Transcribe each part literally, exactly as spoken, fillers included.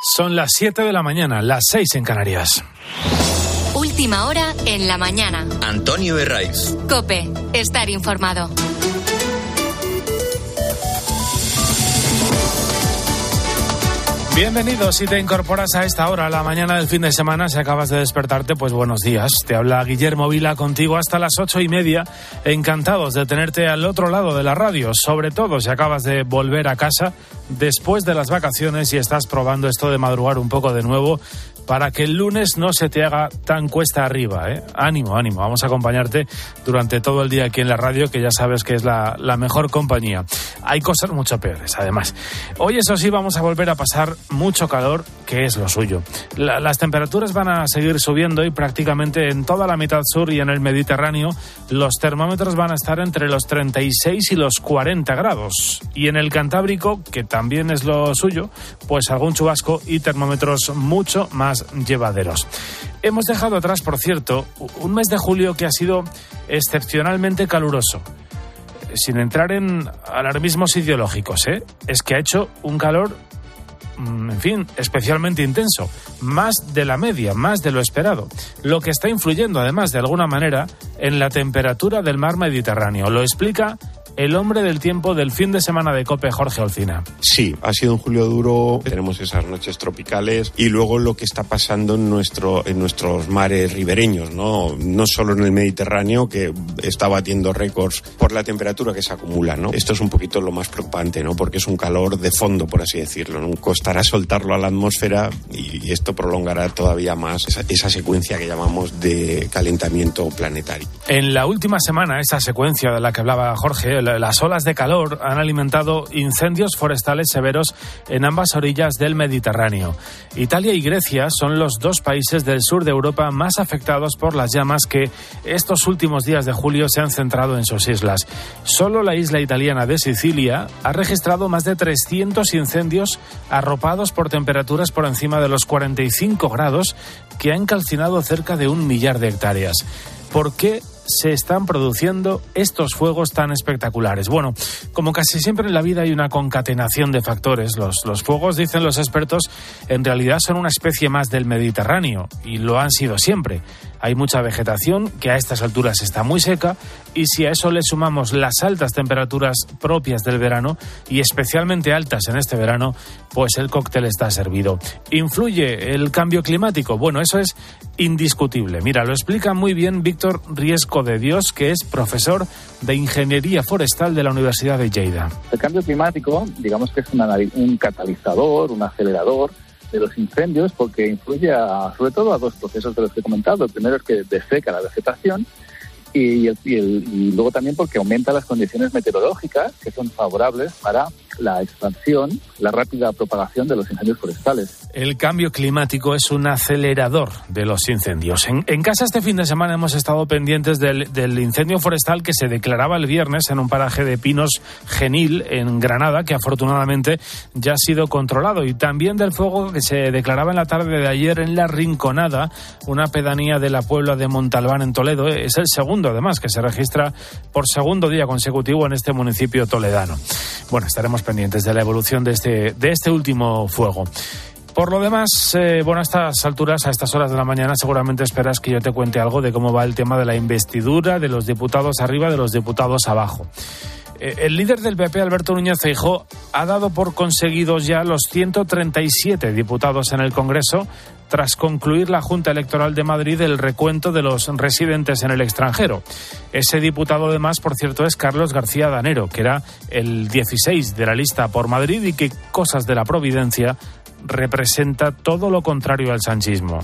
Son las siete de la mañana, las seis en Canarias. Última hora en la mañana. Antonio Herraiz. COPE, estar informado. Bienvenidos, si te incorporas a esta hora, a la mañana del fin de semana, si acabas de despertarte, pues buenos días. Te habla Guillermo Vila contigo hasta las ocho y media. Encantados de tenerte al otro lado de la radio, sobre todo si acabas de volver a casa después de las vacaciones y estás probando esto de madrugar un poco de nuevo para que el lunes no se te haga tan cuesta arriba, ¿eh? Ánimo, ánimo, vamos a acompañarte durante todo el día aquí en la radio, que ya sabes que es la, la mejor compañía. Hay cosas mucho peores, además. Hoy, eso sí, vamos a volver a pasar mucho calor, que es lo suyo. La, las temperaturas van a seguir subiendo y prácticamente en toda la mitad sur y en el Mediterráneo los termómetros van a estar entre los treinta y seis y los cuarenta grados. Y en el Cantábrico, que también es lo suyo, pues algún chubasco y termómetros mucho más llevaderos. Hemos dejado atrás, por cierto, un mes de julio que ha sido excepcionalmente caluroso. Sin entrar en alarmismos ideológicos, ¿eh? Es que ha hecho un calor, en fin, especialmente intenso, más de la media, más de lo esperado, lo que está influyendo además de alguna manera en la temperatura del mar Mediterráneo. Lo explica el hombre del tiempo del fin de semana de COPE, Jorge Olcina. Sí, ha sido un julio duro, tenemos esas noches tropicales y luego lo que está pasando en nuestro en nuestros mares ribereños, ¿no? No solo en el Mediterráneo, que está batiendo récords por la temperatura que se acumula, ¿no? Esto es un poquito lo más preocupante, ¿no? Porque es un calor de fondo, por así decirlo, ¿no? Costará soltarlo a la atmósfera y esto prolongará todavía más esa, esa secuencia que llamamos de calentamiento planetario. En la última semana, esa secuencia de la que hablaba Jorge, las olas de calor han alimentado incendios forestales severos en ambas orillas del Mediterráneo. Italia y Grecia son los dos países del sur de Europa más afectados por las llamas que estos últimos días de julio se han centrado en sus islas. Solo la isla italiana de Sicilia ha registrado más de trescientos incendios arropados por temperaturas por encima de los cuarenta y cinco grados que han calcinado cerca de un millar de hectáreas. ¿Por qué se están produciendo estos fuegos tan espectaculares? Bueno, como casi siempre en la vida hay una concatenación de factores. Los, los fuegos, dicen los expertos, en realidad son una especie más del Mediterráneo y lo han sido siempre. Hay mucha vegetación que a estas alturas está muy seca y si a eso le sumamos las altas temperaturas propias del verano y especialmente altas en este verano, pues el cóctel está servido. ¿Influye el cambio climático? Bueno, eso es indiscutible. Mira, lo explica muy bien Víctor Riesco de Dios, que es profesor de Ingeniería Forestal de la Universidad de Lleida. El cambio climático, digamos que es una, un catalizador, un acelerador de los incendios, porque influye a, sobre todo a dos procesos de los que he comentado. El primero es que deseca la vegetación y, el, y, el, y luego también porque aumenta las condiciones meteorológicas que son favorables para la expansión, la rápida propagación de los incendios forestales. El cambio climático es un acelerador de los incendios. En, en casa este fin de semana hemos estado pendientes del, del incendio forestal que se declaraba el viernes en un paraje de pinos Genil, en Granada, que afortunadamente ya ha sido controlado, y también del fuego que se declaraba en la tarde de ayer en La Rinconada, una pedanía de la Puebla de Montalbán, en Toledo. Es el segundo, además, que se registra por segundo día consecutivo en este municipio toledano. Bueno, estaremos pendientes de la evolución de este, de este último fuego. Por lo demás, eh, bueno, a estas alturas, a estas horas de la mañana, seguramente esperas que yo te cuente algo de cómo va el tema de la investidura, de los diputados arriba, de los diputados abajo. Eh, el líder del P P, Alberto Núñez Feijóo, ha dado por conseguidos ya los ciento treinta y siete diputados en el Congreso, tras concluir la Junta Electoral de Madrid el recuento de los residentes en el extranjero. Ese diputado, además, por cierto, es Carlos García Danero, que era el dieciséis de la lista por Madrid y que, cosas de la providencia, representa todo lo contrario al sanchismo.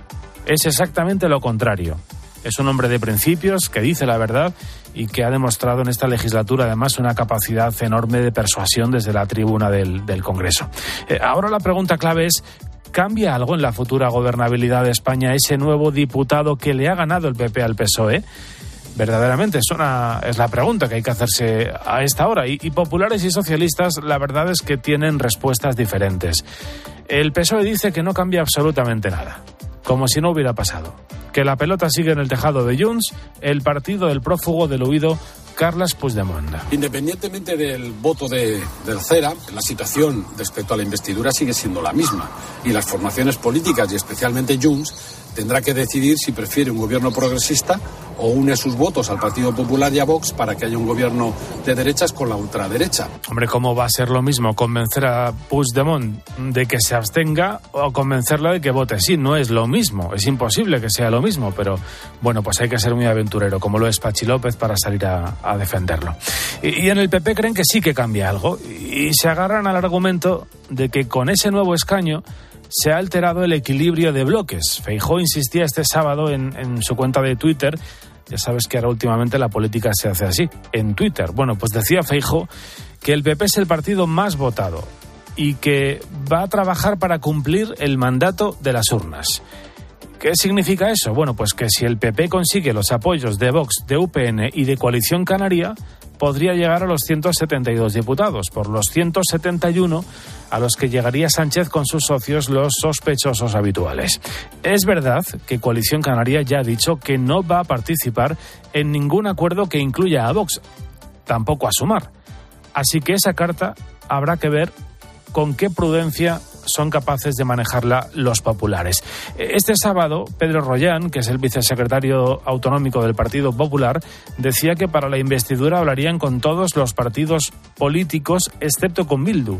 Es exactamente lo contrario. Es un hombre de principios, que dice la verdad y que ha demostrado en esta legislatura, además, una capacidad enorme de persuasión desde la tribuna del, del Congreso. Eh, ahora la pregunta clave es: ¿cambia algo en la futura gobernabilidad de España ese nuevo diputado que le ha ganado el P P al P S O E? Verdaderamente es, una, es la pregunta que hay que hacerse a esta hora. Y, y populares y socialistas, la verdad es que tienen respuestas diferentes. El P S O E dice que no cambia absolutamente nada, como si no hubiera pasado, que la pelota sigue en el tejado de Junts, el partido del prófugo del huido Carles Puigdemont. Independientemente del voto de, del CERA, la situación respecto a la investidura sigue siendo la misma. Y las formaciones políticas, y especialmente Junts, tendrá que decidir si prefiere un gobierno progresista o une sus votos al Partido Popular y a Vox para que haya un gobierno de derechas con la ultraderecha. Hombre, ¿cómo va a ser lo mismo convencer a Puigdemont de que se abstenga o convencerla de que vote sí? No es lo mismo, es imposible que sea lo mismo, pero bueno, pues hay que ser muy aventurero, como lo es Pachi López, para salir a, a defenderlo. Y, y en el P P creen que sí que cambia algo y se agarran al argumento de que con ese nuevo escaño se ha alterado el equilibrio de bloques. Feijóo insistía este sábado en, en su cuenta de Twitter. Ya sabes que ahora últimamente la política se hace así, en Twitter. Bueno, pues decía Feijóo que el P P es el partido más votado y que va a trabajar para cumplir el mandato de las urnas. ¿Qué significa eso? Bueno, pues que si el P P consigue los apoyos de Vox, de U P N y de Coalición Canaria, podría llegar a los ciento setenta y dos diputados, por los ciento setenta y uno a los que llegaría Sánchez con sus socios, los sospechosos habituales. Es verdad que Coalición Canaria ya ha dicho que no va a participar en ningún acuerdo que incluya a Vox, tampoco a Sumar. Así que esa carta habrá que ver con qué prudencia son capaces de manejarla los populares. Este sábado, Pedro Rollán, que es el vicesecretario autonómico del Partido Popular, decía que para la investidura hablarían con todos los partidos políticos, excepto con Bildu.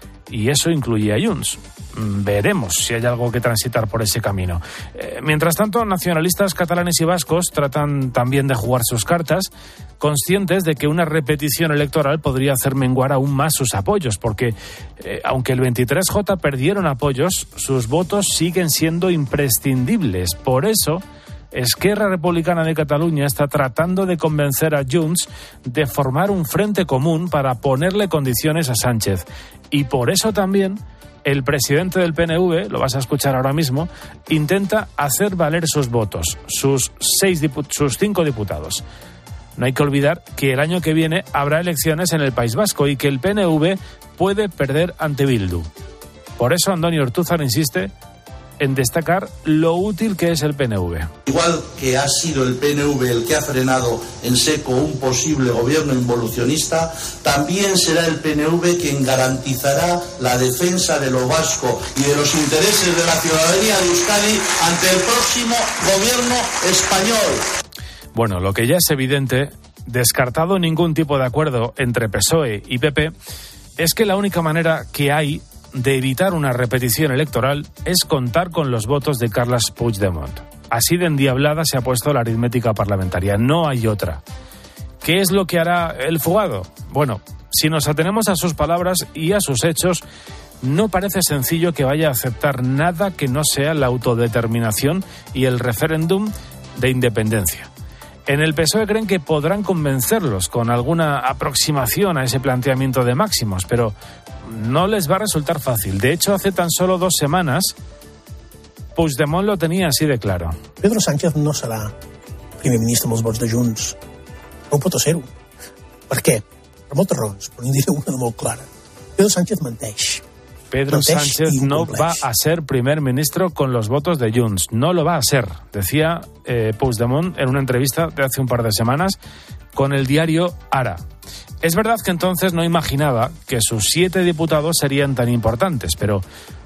Y eso incluye a Junts. Veremos si hay algo que transitar por ese camino. Eh, mientras tanto, nacionalistas catalanes y vascos tratan también de jugar sus cartas, conscientes de que una repetición electoral podría hacer menguar aún más sus apoyos, porque eh, aunque el veintitrés J perdieron apoyos, sus votos siguen siendo imprescindibles. Por eso, Esquerra Republicana de Cataluña está tratando de convencer a Junts de formar un frente común para ponerle condiciones a Sánchez. Y por eso también el presidente del P N V, lo vas a escuchar ahora mismo, intenta hacer valer sus votos, sus, seis dipu- sus cinco diputados. No hay que olvidar que el año que viene habrá elecciones en el País Vasco y que el P N V puede perder ante Bildu. Por eso Andoni Ortúzar insiste en destacar lo útil que es el P N V. Igual que ha sido el P N V el que ha frenado en seco un posible gobierno involucionista, también será el P N V quien garantizará la defensa de lo vasco y de los intereses de la ciudadanía de Euskadi ante el próximo gobierno español. Bueno, lo que ya es evidente, descartado ningún tipo de acuerdo entre P S O E y P P, es que la única manera que hay de evitar una repetición electoral es contar con los votos de Carles Puigdemont. Así de endiablada se ha puesto la aritmética parlamentaria. No hay otra. ¿Qué es lo que hará el fugado? Bueno, si nos atenemos a sus palabras y a sus hechos, no parece sencillo que vaya a aceptar nada que no sea la autodeterminación y el referéndum de independencia. En el P S O E creen que podrán convencerlos con alguna aproximación a ese planteamiento de máximos, pero no les va a resultar fácil. De hecho, hace tan solo dos semanas, Puigdemont lo tenía así de claro. Pedro Sánchez no serà primer ministre amb els vots de Junts. No pot ser-ho. Per què? Per moltes raons, però n'hi diré una de molt clara. Pedro Sánchez menteix. Pedro Sánchez no va a ser primer ministro con los votos de Junts. No lo va a ser, decía eh, Puigdemont en una entrevista de hace un par de semanas con el diario Ara. Es verdad que entonces no imaginaba que sus siete diputados serían tan importantes, pero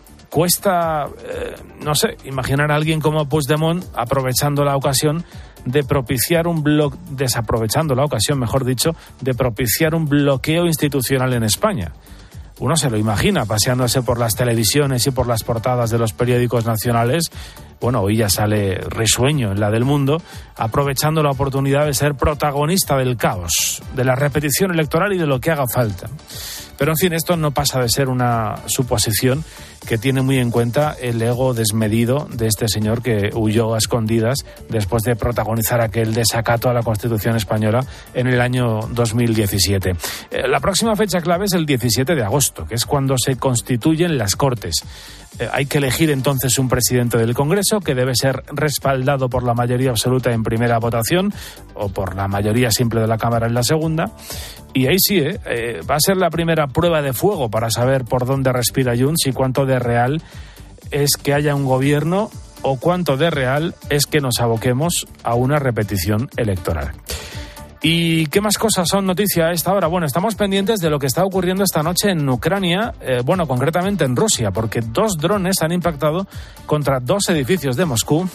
cuesta, eh, no sé, imaginar a alguien como Puigdemont aprovechando la ocasión de propiciar un blo- desaprovechando la ocasión, mejor dicho, de propiciar un bloqueo institucional en España. Uno se lo imagina paseándose por las televisiones y por las portadas de los periódicos nacionales. Bueno, hoy ya sale risueño en la del Mundo, aprovechando la oportunidad de ser protagonista del caos, de la repetición electoral y de lo que haga falta. Pero, en fin, esto no pasa de ser una suposición que tiene muy en cuenta el ego desmedido de este señor que huyó a escondidas después de protagonizar aquel desacato a la Constitución española en el año dos mil diecisiete. Eh, la próxima fecha clave es el diecisiete de agosto, que es cuando se constituyen las Cortes. Eh, hay que elegir entonces un presidente del Congreso que debe ser respaldado por la mayoría absoluta en primera votación o por la mayoría simple de la Cámara en la segunda. Y ahí sí, ¿eh? Eh, va a ser la primera prueba de fuego para saber por dónde respira Junts y cuánto de real es que haya un gobierno o cuánto de real es que nos aboquemos a una repetición electoral. ¿Y qué más cosas son noticia a esta hora? Bueno, estamos pendientes de lo que está ocurriendo esta noche en Ucrania, eh, bueno, concretamente en Rusia, porque dos drones han impactado contra dos edificios de Moscú.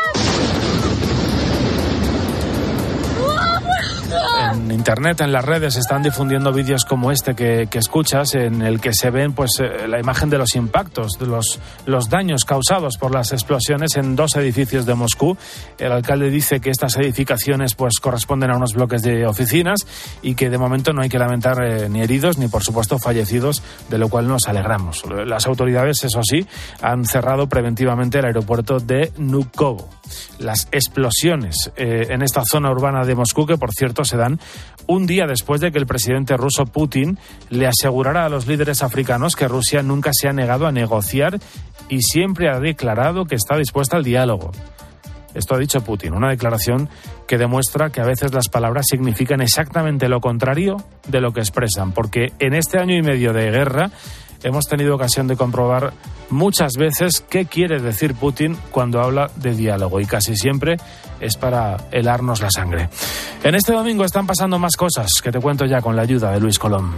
En internet, en las redes, están difundiendo vídeos como este que, que escuchas, en el que se ven pues eh, la imagen de los impactos, de los, los daños causados por las explosiones en dos edificios de Moscú. El alcalde dice que estas edificaciones pues corresponden a unos bloques de oficinas y que de momento no hay que lamentar eh, ni heridos ni, por supuesto, fallecidos, de lo cual nos alegramos. Las autoridades, eso sí, han cerrado preventivamente el aeropuerto de Vnukovo. Las explosiones eh, en esta zona urbana de Moscú, que por cierto se dan un día después de que el presidente ruso Putin le asegurara a los líderes africanos que Rusia nunca se ha negado a negociar y siempre ha declarado que está dispuesta al diálogo. Esto ha dicho Putin, una declaración que demuestra que a veces las palabras significan exactamente lo contrario de lo que expresan, porque en este año y medio de guerra hemos tenido ocasión de comprobar muchas veces qué quiere decir Putin cuando habla de diálogo, y casi siempre es para helarnos la sangre. En este domingo están pasando más cosas que te cuento ya con la ayuda de Luis Colón.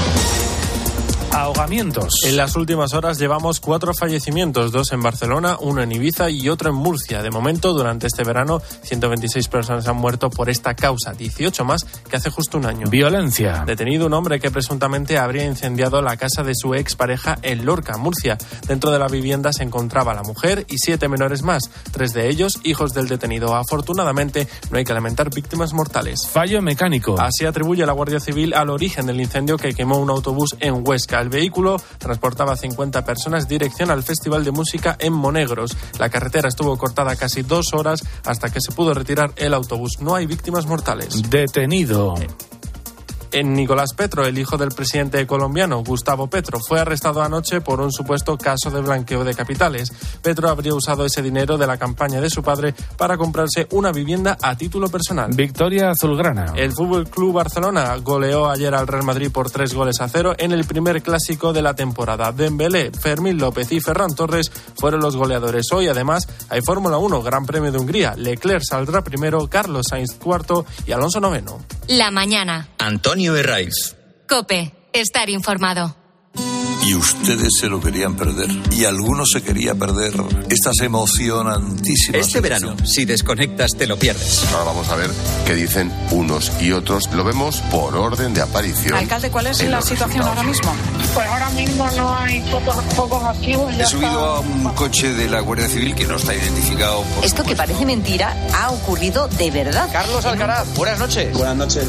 Ahogamientos. En las últimas horas llevamos cuatro fallecimientos, dos en Barcelona, uno en Ibiza y otro en Murcia. De momento, durante este verano, ciento veintiséis personas han muerto por esta causa, dieciocho más que hace justo un año. Violencia. Detenido un hombre que presuntamente habría incendiado la casa de su expareja en Lorca, Murcia. Dentro de la vivienda se encontraba la mujer y siete menores más, tres de ellos hijos del detenido. Afortunadamente, no hay que lamentar víctimas mortales. Fallo mecánico. Así atribuye la Guardia Civil al origen del incendio que quemó un autobús en Huesca. El vehículo transportaba cincuenta personas dirección al Festival de Música en Monegros. La carretera estuvo cortada casi dos horas hasta que se pudo retirar el autobús. No hay víctimas mortales. Detenido. En Nicolás Petro, el hijo del presidente colombiano, Gustavo Petro, fue arrestado anoche por un supuesto caso de blanqueo de capitales. Petro habría usado ese dinero de la campaña de su padre para comprarse una vivienda a título personal. Victoria azulgrana. El Fútbol Club Barcelona goleó ayer al Real Madrid por tres goles a cero en el primer clásico de la temporada. Dembélé, Fermín López y Ferran Torres fueron los goleadores. Hoy, además, hay Fórmula uno, Gran Premio de Hungría. Leclerc saldrá primero, Carlos Sainz cuarto y Alonso noveno. La mañana. Antonio Herraiz. COPE. Estar informado. Y ustedes se lo querían perder. Y algunos se quería perder estas emocionantísimas. Este verano, si desconectas, te lo pierdes. Ahora vamos a ver qué dicen unos y otros. Lo vemos por orden de aparición. Alcalde, ¿cuál es la situación ahora mismo? Pues ahora mismo no hay focos, focos activos. He subido a un coche de la Guardia Civil que no está identificado. Por Esto que parece mentira ha ocurrido de verdad. Carlos Alcaraz, buenas noches. Buenas noches.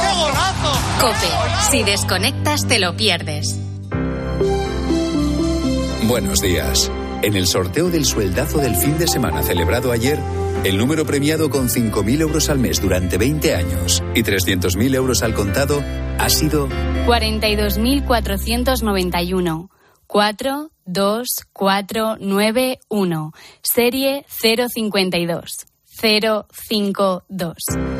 COPE. Si desconectas, te lo pierdes. Buenos días. En el sorteo del sueldazo del fin de semana celebrado ayer, el número premiado con cinco mil euros al mes durante veinte años y trescientos mil euros al contado ha sido cuarenta y dos mil cuatrocientos noventa y uno. cuatro dos cuatro nueve uno. Serie cero cincuenta y dos. cero cinco dos.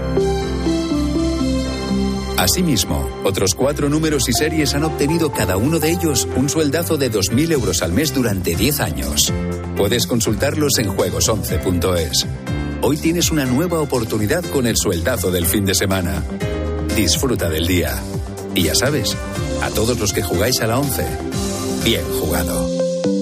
Asimismo, otros cuatro números y series han obtenido cada uno de ellos un sueldazo de dos mil euros al mes durante diez años. Puedes consultarlos en juegos once punto es. Hoy tienes una nueva oportunidad con el sueldazo del fin de semana. Disfruta del día. Y ya sabes, a todos los que jugáis a la once, bien jugado.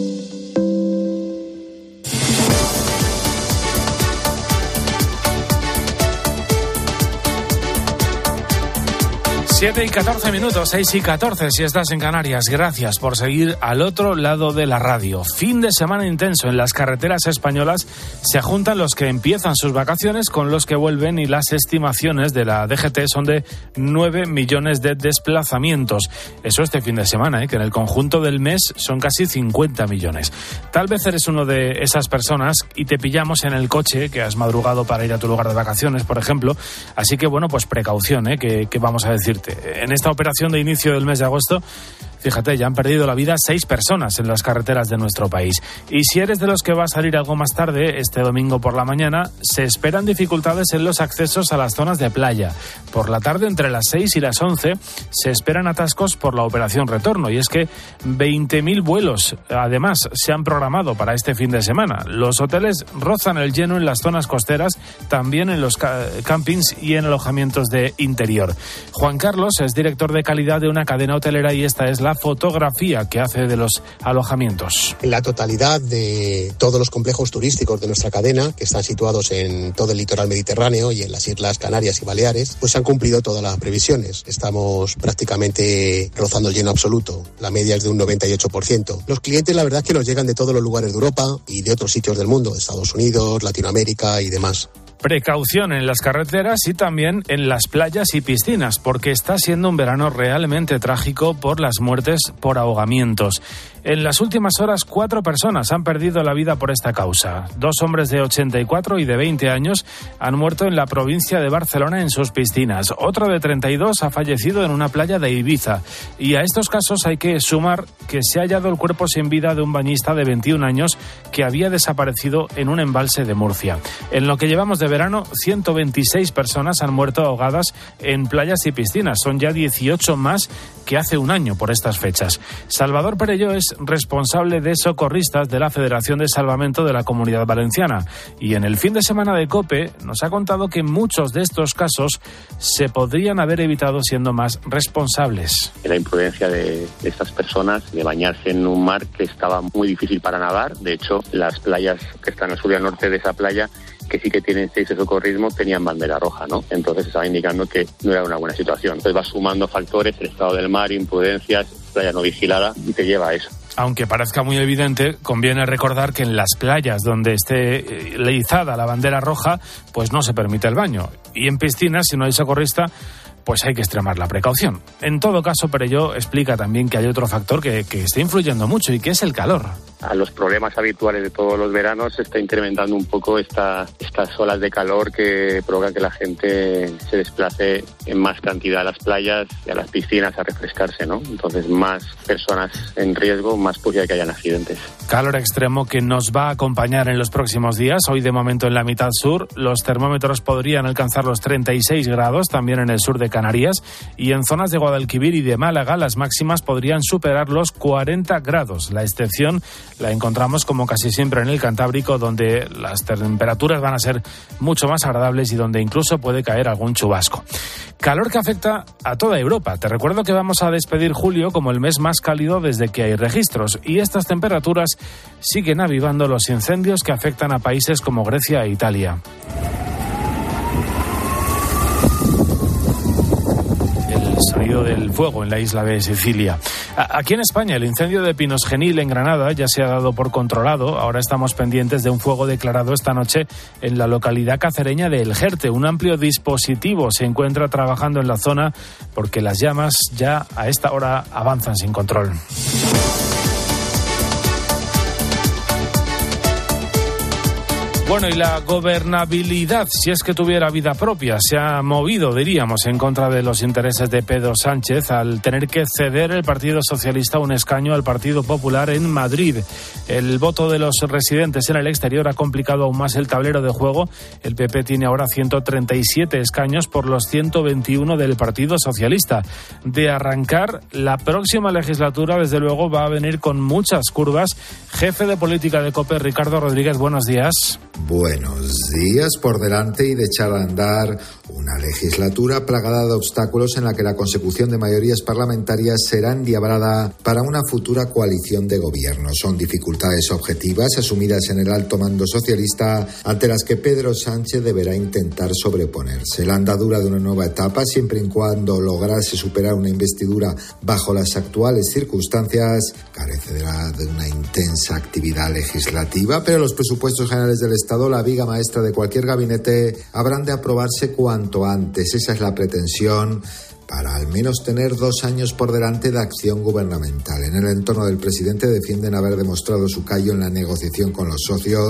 siete y catorce minutos, seis y catorce si estás en Canarias. Gracias por seguir al otro lado de la radio. Fin de semana intenso en las carreteras españolas. Se juntan los que empiezan sus vacaciones con los que vuelven y las estimaciones de la D G T son de nueve millones de desplazamientos. Eso este fin de semana, ¿eh? Que en el conjunto del mes son casi cincuenta millones. Tal vez eres uno de esas personas y te pillamos en el coche que has madrugado para ir a tu lugar de vacaciones, por ejemplo. Así que bueno, pues precaución, ¿eh? que, que vamos a decirte. En esta operación de inicio del mes de agosto Fíjate, ya han perdido la vida seis personas en las carreteras de nuestro país. Y si eres de los que va a salir algo más tarde, este domingo por la mañana, se esperan dificultades en los accesos a las zonas de playa. Por la tarde, entre las seis y las once, se esperan atascos por la operación retorno. Y es que veinte mil vuelos, además, se han programado para este fin de semana. Los hoteles rozan el lleno en las zonas costeras, también en los ca- campings y en alojamientos de interior. Juan Carlos es director de calidad de una cadena hotelera y esta es la fotografía que hace de los alojamientos. En la totalidad de todos los complejos turísticos de nuestra cadena, que están situados en todo el litoral mediterráneo y en las Islas Canarias y Baleares, pues han cumplido todas las previsiones. Estamos prácticamente rozando el lleno absoluto. La media es de un noventa y ocho por ciento. Los clientes, la verdad es que nos llegan de todos los lugares de Europa y de otros sitios del mundo, Estados Unidos, Latinoamérica y demás. Precaución en las carreteras y también en las playas y piscinas, porque está siendo un verano realmente trágico por las muertes por ahogamientos. En las últimas horas, cuatro personas han perdido la vida por esta causa. Dos hombres de ochenta y cuatro y de veinte años han muerto en la provincia de Barcelona en sus piscinas. Otro de treinta y dos ha fallecido en una playa de Ibiza. Y a estos casos hay que sumar que se ha hallado el cuerpo sin vida de un bañista de veintiún años que había desaparecido en un embalse de Murcia. En lo que llevamos de verano, ciento veintiséis personas han muerto ahogadas en playas y piscinas. Son ya dieciocho más que hace un año por estas fechas. Salvador Perelló es responsable de socorristas de la Federación de Salvamento de la Comunidad Valenciana y en el fin de semana de COPE nos ha contado que muchos de estos casos se podrían haber evitado siendo más responsables. La imprudencia de estas personas de bañarse en un mar que estaba muy difícil para nadar. De hecho, las playas que están al sur y al norte de esa playa, que sí que tienen seis de socorrismo, tenían bandera roja, ¿no? Entonces estaba indicando que no era una buena situación. Entonces va sumando factores, el estado del mar, imprudencias, playa no vigilada, y te lleva a eso. Aunque parezca muy evidente, conviene recordar que en las playas donde esté izada la bandera roja, pues no se permite el baño. Y en piscinas, si no hay socorrista, pues hay que extremar la precaución. En todo caso, Perelló explica también que hay otro factor que, que está influyendo mucho y que es el calor. A los problemas habituales de todos los veranos se está incrementando un poco esta, estas olas de calor que provocan que la gente se desplace en más cantidad a las playas y a las piscinas a refrescarse, ¿no? Entonces, más personas en riesgo, más posibilidad de que hayan accidentes. Calor extremo que nos va a acompañar en los próximos días. Hoy, de momento, en la mitad sur, los termómetros podrían alcanzar los treinta y seis grados, también en el sur de Canarias, y en zonas de Guadalquivir y de Málaga las máximas podrían superar los cuarenta grados. La excepción la encontramos, como casi siempre, en el Cantábrico, donde las temperaturas van a ser mucho más agradables y donde incluso puede caer algún chubasco. Calor que afecta a toda Europa. Te recuerdo que vamos a despedir julio como el mes más cálido desde que hay registros, y estas temperaturas siguen avivando los incendios que afectan a países como Grecia e Italia. Sonido del fuego en la isla de Sicilia. Aquí en España, el incendio de Pinos Genil en Granada ya se ha dado por controlado. Ahora estamos pendientes de un fuego declarado esta noche en la localidad cacereña de El Jerte. Un amplio dispositivo se encuentra trabajando en la zona porque las llamas ya a esta hora avanzan sin control. Bueno, y la gobernabilidad, si es que tuviera vida propia, se ha movido, diríamos, en contra de los intereses de Pedro Sánchez al tener que ceder el Partido Socialista un escaño al Partido Popular en Madrid. El voto de los residentes en el exterior ha complicado aún más el tablero de juego. El P P tiene ahora ciento treinta y siete escaños por los ciento veintiuno del Partido Socialista. De arrancar, la próxima legislatura, desde luego, va a venir con muchas curvas. Jefe de política de COPE, Ricardo Rodríguez, buenos días. Buenos días por delante y de echar a andar una legislatura plagada de obstáculos en la que la consecución de mayorías parlamentarias será endiabrada para una futura coalición de gobierno. Son dificultades objetivas asumidas en el alto mando socialista ante las que Pedro Sánchez deberá intentar sobreponerse. La andadura de una nueva etapa, siempre y cuando lograse superar una investidura bajo las actuales circunstancias, carecerá de una intensa actividad legislativa, pero los presupuestos generales del Estado, la viga maestra de cualquier gabinete, habrán de aprobarse cuanto antes. Esa es la pretensión para al menos tener dos años por delante de acción gubernamental. En el entorno del presidente defienden haber demostrado su callo en la negociación con los socios,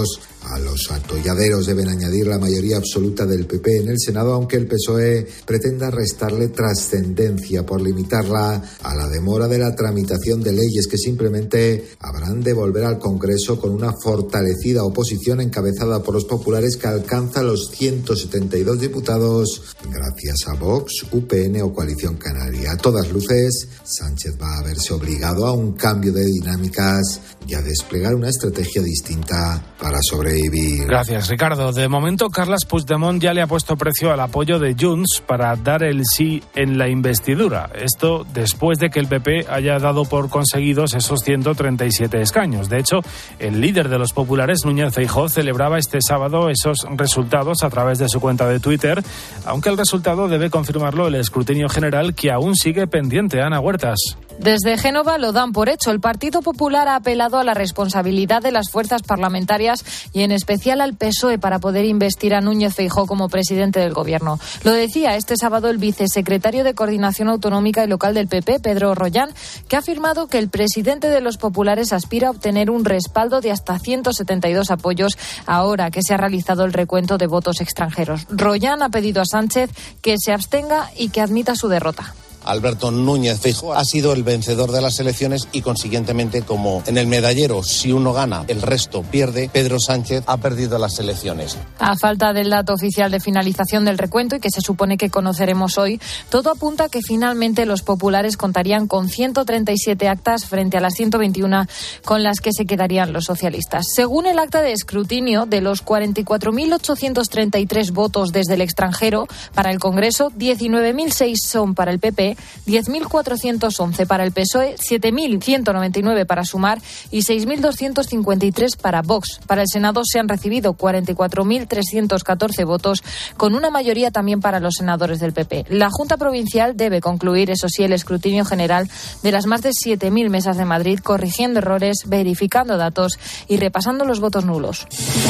A los atolladeros deben añadir la mayoría absoluta del P P en el Senado, aunque el P S O E pretenda restarle trascendencia por limitarla a la demora de la tramitación de leyes que simplemente habrán de volver al Congreso con una fortalecida oposición encabezada por los populares que alcanza los ciento setenta y dos diputados gracias a Vox, U P N o Coalición Canaria. A todas luces, Sánchez va a verse obligado a un cambio de dinámicas y a desplegar una estrategia distinta para sobrevivir. Gracias, Ricardo. De momento, Carles Puigdemont ya le ha puesto precio al apoyo de Junts para dar el sí en la investidura. Esto después de que el P P haya dado por conseguidos esos ciento treinta y siete escaños. De hecho, el líder de los populares, Núñez Feijóo, celebraba este sábado esos resultados a través de su cuenta de Twitter, aunque el resultado debe confirmarlo el escrutinio general, que aún sigue pendiente. Ana Huertas. Desde Génova lo dan por hecho. El Partido Popular ha apelado a la responsabilidad de las fuerzas parlamentarias y en especial al P S O E para poder investir a Núñez Feijóo como presidente del Gobierno. Lo decía este sábado el vicesecretario de Coordinación Autonómica y Local del P P, Pedro Rollán, que ha afirmado que el presidente de los populares aspira a obtener un respaldo de hasta ciento setenta y dos apoyos ahora que se ha realizado el recuento de votos extranjeros. Rollán ha pedido a Sánchez que se abstenga y que admita su derrota. Alberto Núñez Feijóo ha sido el vencedor de las elecciones y, consiguientemente, como en el medallero, si uno gana, el resto pierde, Pedro Sánchez ha perdido las elecciones. A falta del dato oficial de finalización del recuento y que se supone que conoceremos hoy, todo apunta a que finalmente los populares contarían con ciento treinta y siete actas frente a las ciento veintiuno con las que se quedarían los socialistas. Según el acta de escrutinio, de los cuarenta y cuatro mil ochocientos treinta y tres votos desde el extranjero para el Congreso, diecinueve mil seis son para el P P, diez mil cuatrocientos once para el P S O E, siete mil ciento noventa y nueve para Sumar y seis mil doscientos cincuenta y tres para Vox. Para el Senado se han recibido cuarenta y cuatro mil trescientos catorce votos, con una mayoría también para los senadores del P P. La Junta Provincial debe concluir, eso sí, el escrutinio general de las más de siete mil mesas de Madrid, corrigiendo errores, verificando datos y repasando los votos nulos.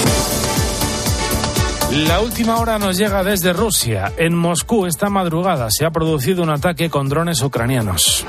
La última hora nos llega desde Rusia. En Moscú esta madrugada se ha producido un ataque con drones ucranianos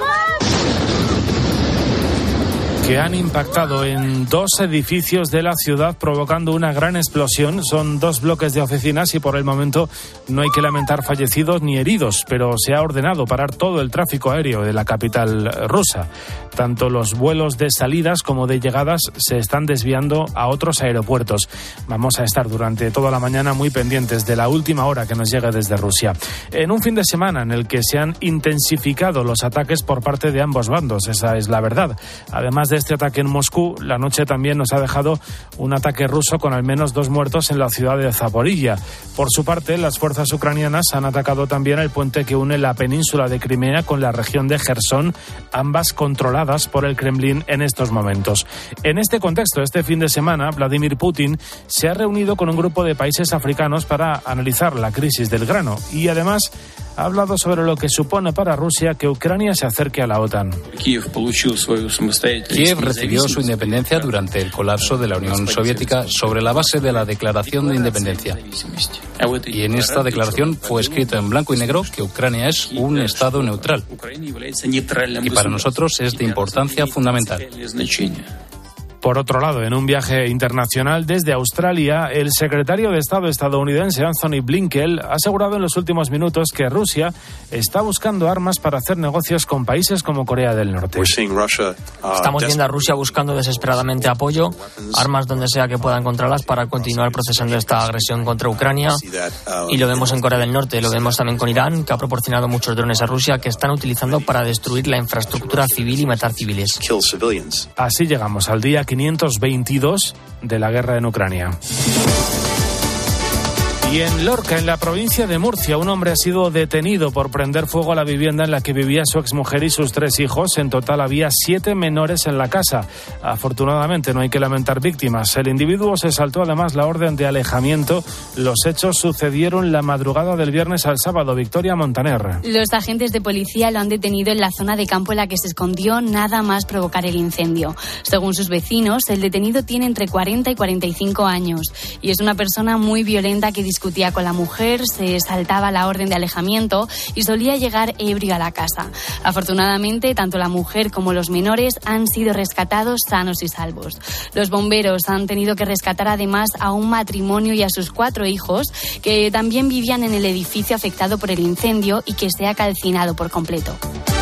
que han impactado en dos edificios de la ciudad, provocando una gran explosión. Son dos bloques de oficinas y por el momento no hay que lamentar fallecidos ni heridos, pero se ha ordenado parar todo el tráfico aéreo de la capital rusa. Tanto los vuelos de salidas como de llegadas se están desviando a otros aeropuertos. Vamos a estar durante toda la mañana muy pendientes de la última hora que nos llegue desde Rusia. En un fin de semana en el que se han intensificado los ataques por parte de ambos bandos, esa es la verdad. Además de este ataque en Moscú, la noche también nos ha dejado un ataque ruso con al menos dos muertos en la ciudad de Zaporilla. Por su parte, las fuerzas ucranianas han atacado también el puente que une la península de Crimea con la región de Jersón, ambas controladas por el Kremlin en estos momentos. En este contexto, este fin de semana, Vladimir Putin se ha reunido con un grupo de países africanos para analizar la crisis del grano y además ha hablado sobre lo que supone para Rusia que Ucrania se acerque a la OTAN. Kiev recibió su independencia durante el colapso de la Unión Soviética sobre la base de la Declaración de Independencia. Y en esta declaración fue escrito en blanco y negro que Ucrania es un Estado neutral. Y para nosotros es de importancia fundamental. Por otro lado, en un viaje internacional desde Australia, el secretario de Estado estadounidense Anthony Blinken ha asegurado en los últimos minutos que Rusia está buscando armas para hacer negocios con países como Corea del Norte. Estamos viendo a Rusia buscando desesperadamente apoyo, armas donde sea que pueda encontrarlas para continuar procesando esta agresión contra Ucrania. Y lo vemos en Corea del Norte, lo vemos también con Irán, que ha proporcionado muchos drones a Rusia que están utilizando para destruir la infraestructura civil y matar civiles. Así llegamos al día quinientos veintidós de la guerra en Ucrania. Y en Lorca, en la provincia de Murcia, un hombre ha sido detenido por prender fuego a la vivienda en la que vivía su exmujer y sus tres hijos. En total había siete menores en la casa. Afortunadamente no hay que lamentar víctimas. El individuo se saltó además la orden de alejamiento. Los hechos sucedieron la madrugada del viernes al sábado. Victoria Montaner. Los agentes de policía lo han detenido en la zona de campo en la que se escondió nada más provocar el incendio. Según sus vecinos, el detenido tiene entre cuarenta y cuarenta y cinco años y es una persona muy violenta que discute discutía con la mujer, se saltaba la orden de alejamiento y solía llegar ebrio a la casa. Afortunadamente, tanto la mujer como los menores han sido rescatados sanos y salvos. Los bomberos han tenido que rescatar además a un matrimonio y a sus cuatro hijos que también vivían en el edificio afectado por el incendio y que se ha calcinado por completo.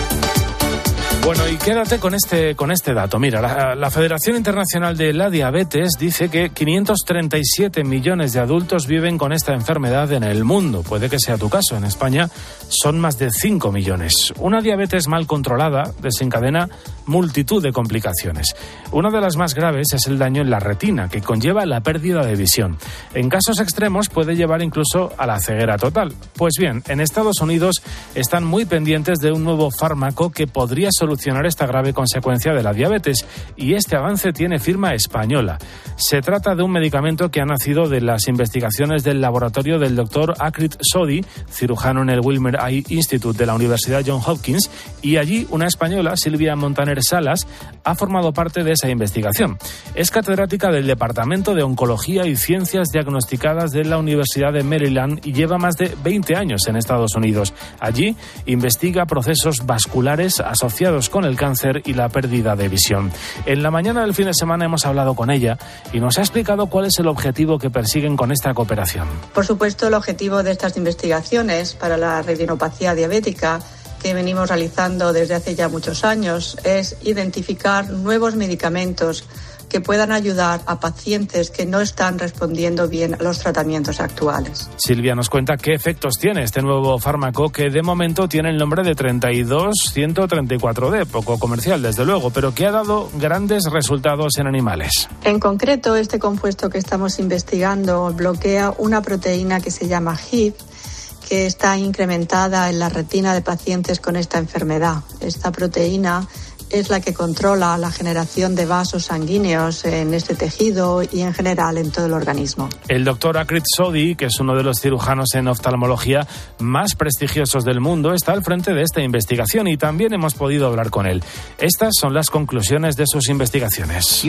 Bueno, y quédate con este, con este dato. Mira, la, la Federación Internacional de la Diabetes dice que quinientos treinta y siete millones de adultos viven con esta enfermedad en el mundo. Puede que sea tu caso. En España son más de cinco millones. Una diabetes mal controlada desencadena multitud de complicaciones. Una de las más graves es el daño en la retina, que conlleva la pérdida de visión. En casos extremos puede llevar incluso a la ceguera total. Pues bien, en Estados Unidos están muy pendientes de un nuevo fármaco que podría solucionar esta grave consecuencia de la diabetes, y este avance tiene firma española. Se trata de un medicamento que ha nacido de las investigaciones del laboratorio del doctor Akrit Sodi, cirujano en el Wilmer Eye Institute de la Universidad Johns Hopkins, y allí una española, Silvia Montaner Salas, ha formado parte de esa investigación. Es catedrática del Departamento de Oncología y Ciencias Diagnosticadas de la Universidad de Maryland y lleva más de veinte años en Estados Unidos. Allí investiga procesos vasculares asociados con el cáncer y la pérdida de visión. En la mañana del fin de semana hemos hablado con ella y nos ha explicado cuál es el objetivo que persiguen con esta cooperación. Por supuesto, el objetivo de estas investigaciones para la retinopatía diabética que venimos realizando desde hace ya muchos años es identificar nuevos medicamentos que puedan ayudar a pacientes que no están respondiendo bien a los tratamientos actuales. Silvia nos cuenta qué efectos tiene este nuevo fármaco que de momento tiene el nombre de treinta y dos ciento treinta y cuatro D, poco comercial desde luego, pero que ha dado grandes resultados en animales. En concreto, este compuesto que estamos investigando bloquea una proteína que se llama H I F, que está incrementada en la retina de pacientes con esta enfermedad. Esta proteína es la que controla la generación de vasos sanguíneos en este tejido y en general en todo el organismo. El doctor Akrit Sodi, que es uno de los cirujanos en oftalmología más prestigiosos del mundo, está al frente de esta investigación y también hemos podido hablar con él. Estas son las conclusiones de sus investigaciones.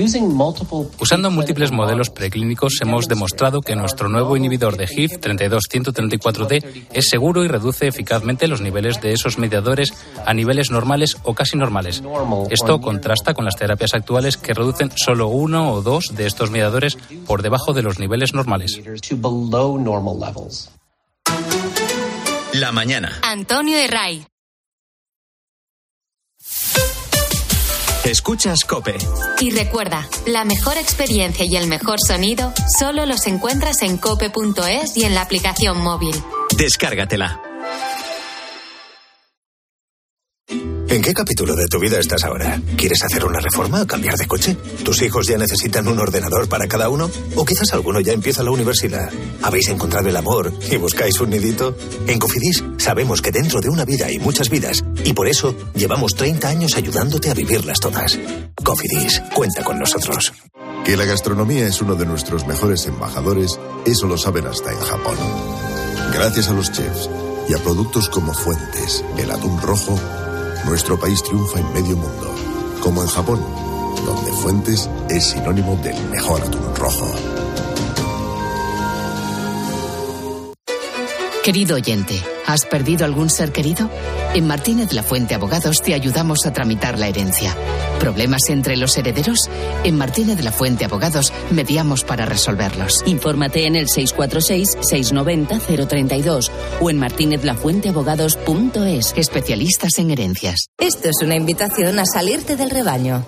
Usando múltiples modelos preclínicos hemos demostrado que nuestro nuevo inhibidor de H I F treinta y dos ciento treinta y cuatro D es seguro y reduce eficazmente los niveles de esos mediadores a niveles normales o casi normales. Esto contrasta con las terapias actuales que reducen solo uno o dos de estos mediadores por debajo de los niveles normales. La mañana. Antonio Herray. Escuchas COPE. Y recuerda, la mejor experiencia y el mejor sonido solo los encuentras en cope punto es y en la aplicación móvil. Descárgatela. ¿En qué capítulo de tu vida estás ahora? ¿Quieres hacer una reforma o cambiar de coche? ¿Tus hijos ya necesitan un ordenador para cada uno? ¿O quizás alguno ya empieza la universidad? ¿Habéis encontrado el amor y buscáis un nidito? En Cofidis sabemos que dentro de una vida hay muchas vidas y por eso llevamos treinta años ayudándote a vivirlas todas. Cofidis, cuenta con nosotros. Que la gastronomía es uno de nuestros mejores embajadores, eso lo saben hasta en Japón. Gracias a los chefs y a productos como Fuentes, el atún rojo, nuestro país triunfa en medio mundo, como en Japón, donde Fuentes es sinónimo del mejor atún rojo. Querido oyente, ¿has perdido algún ser querido? En Martínez La Fuente Abogados te ayudamos a tramitar la herencia. ¿Problemas entre los herederos? En Martínez La Fuente Abogados mediamos para resolverlos. Infórmate en el seis cuatro seis, seis nueve cero, cero tres dos o en martinez la fuente abogados punto es. Especialistas en herencias. Esto es una invitación a salirte del rebaño.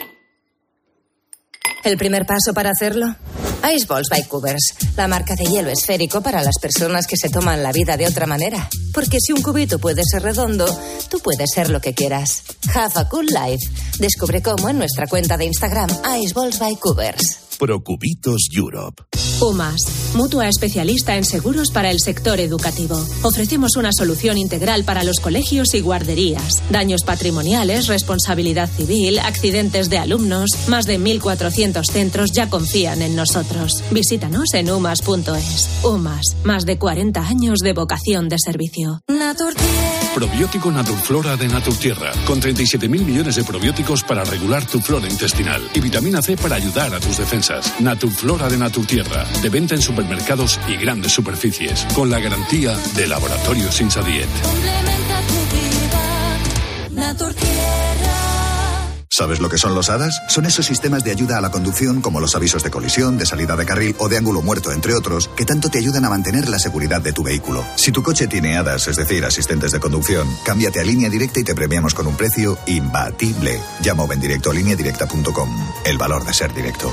¿El primer paso para hacerlo? Ice Balls by Cubers, la marca de hielo esférico para las personas que se toman la vida de otra manera. Porque si un cubito puede ser redondo, tú puedes ser lo que quieras. Have a cool life. Descubre cómo en nuestra cuenta de Instagram, Ice Balls by Cubers. Procubitos Europe. UMAS, mutua especialista en seguros para el sector educativo. Ofrecemos una solución integral para los colegios y guarderías. Daños patrimoniales, responsabilidad civil, accidentes de alumnos. Más de mil cuatrocientos centros ya confían en nosotros. Visítanos en umas punto es. UMAS, más de cuarenta años de vocación de servicio. Naturtier. Probiótico Naturflora de Naturtierra, con treinta y siete mil millones de probióticos para regular tu flora intestinal y vitamina C para ayudar a tus defensas. Naturflora de Naturtierra, de venta en supermercados y grandes superficies, con la garantía de Laboratorios Insadiet. Complementa tu vida, Naturtierra. ¿Sabes lo que son los A D A S? Son esos sistemas de ayuda a la conducción, como los avisos de colisión, de salida de carril o de ángulo muerto, entre otros, que tanto te ayudan a mantener la seguridad de tu vehículo. Si tu coche tiene A D A S, es decir, asistentes de conducción, cámbiate a Línea Directa y te premiamos con un precio imbatible. Llama o ven directo a línea directa punto com. El valor de ser directo.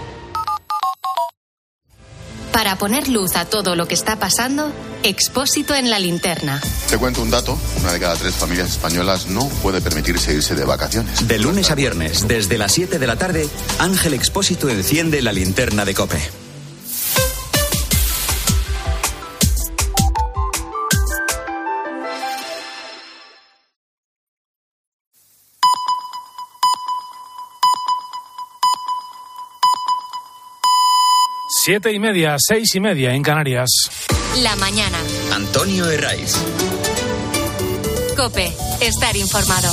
Para poner luz a todo lo que está pasando, Expósito en la linterna. Te cuento un dato, una de cada tres familias españolas no puede permitirse irse de vacaciones. De lunes a viernes, desde las siete de la tarde, Ángel Expósito enciende la linterna de COPE. Siete y media, seis y media en Canarias. La mañana. Antonio Herraiz. COPE, estar informado.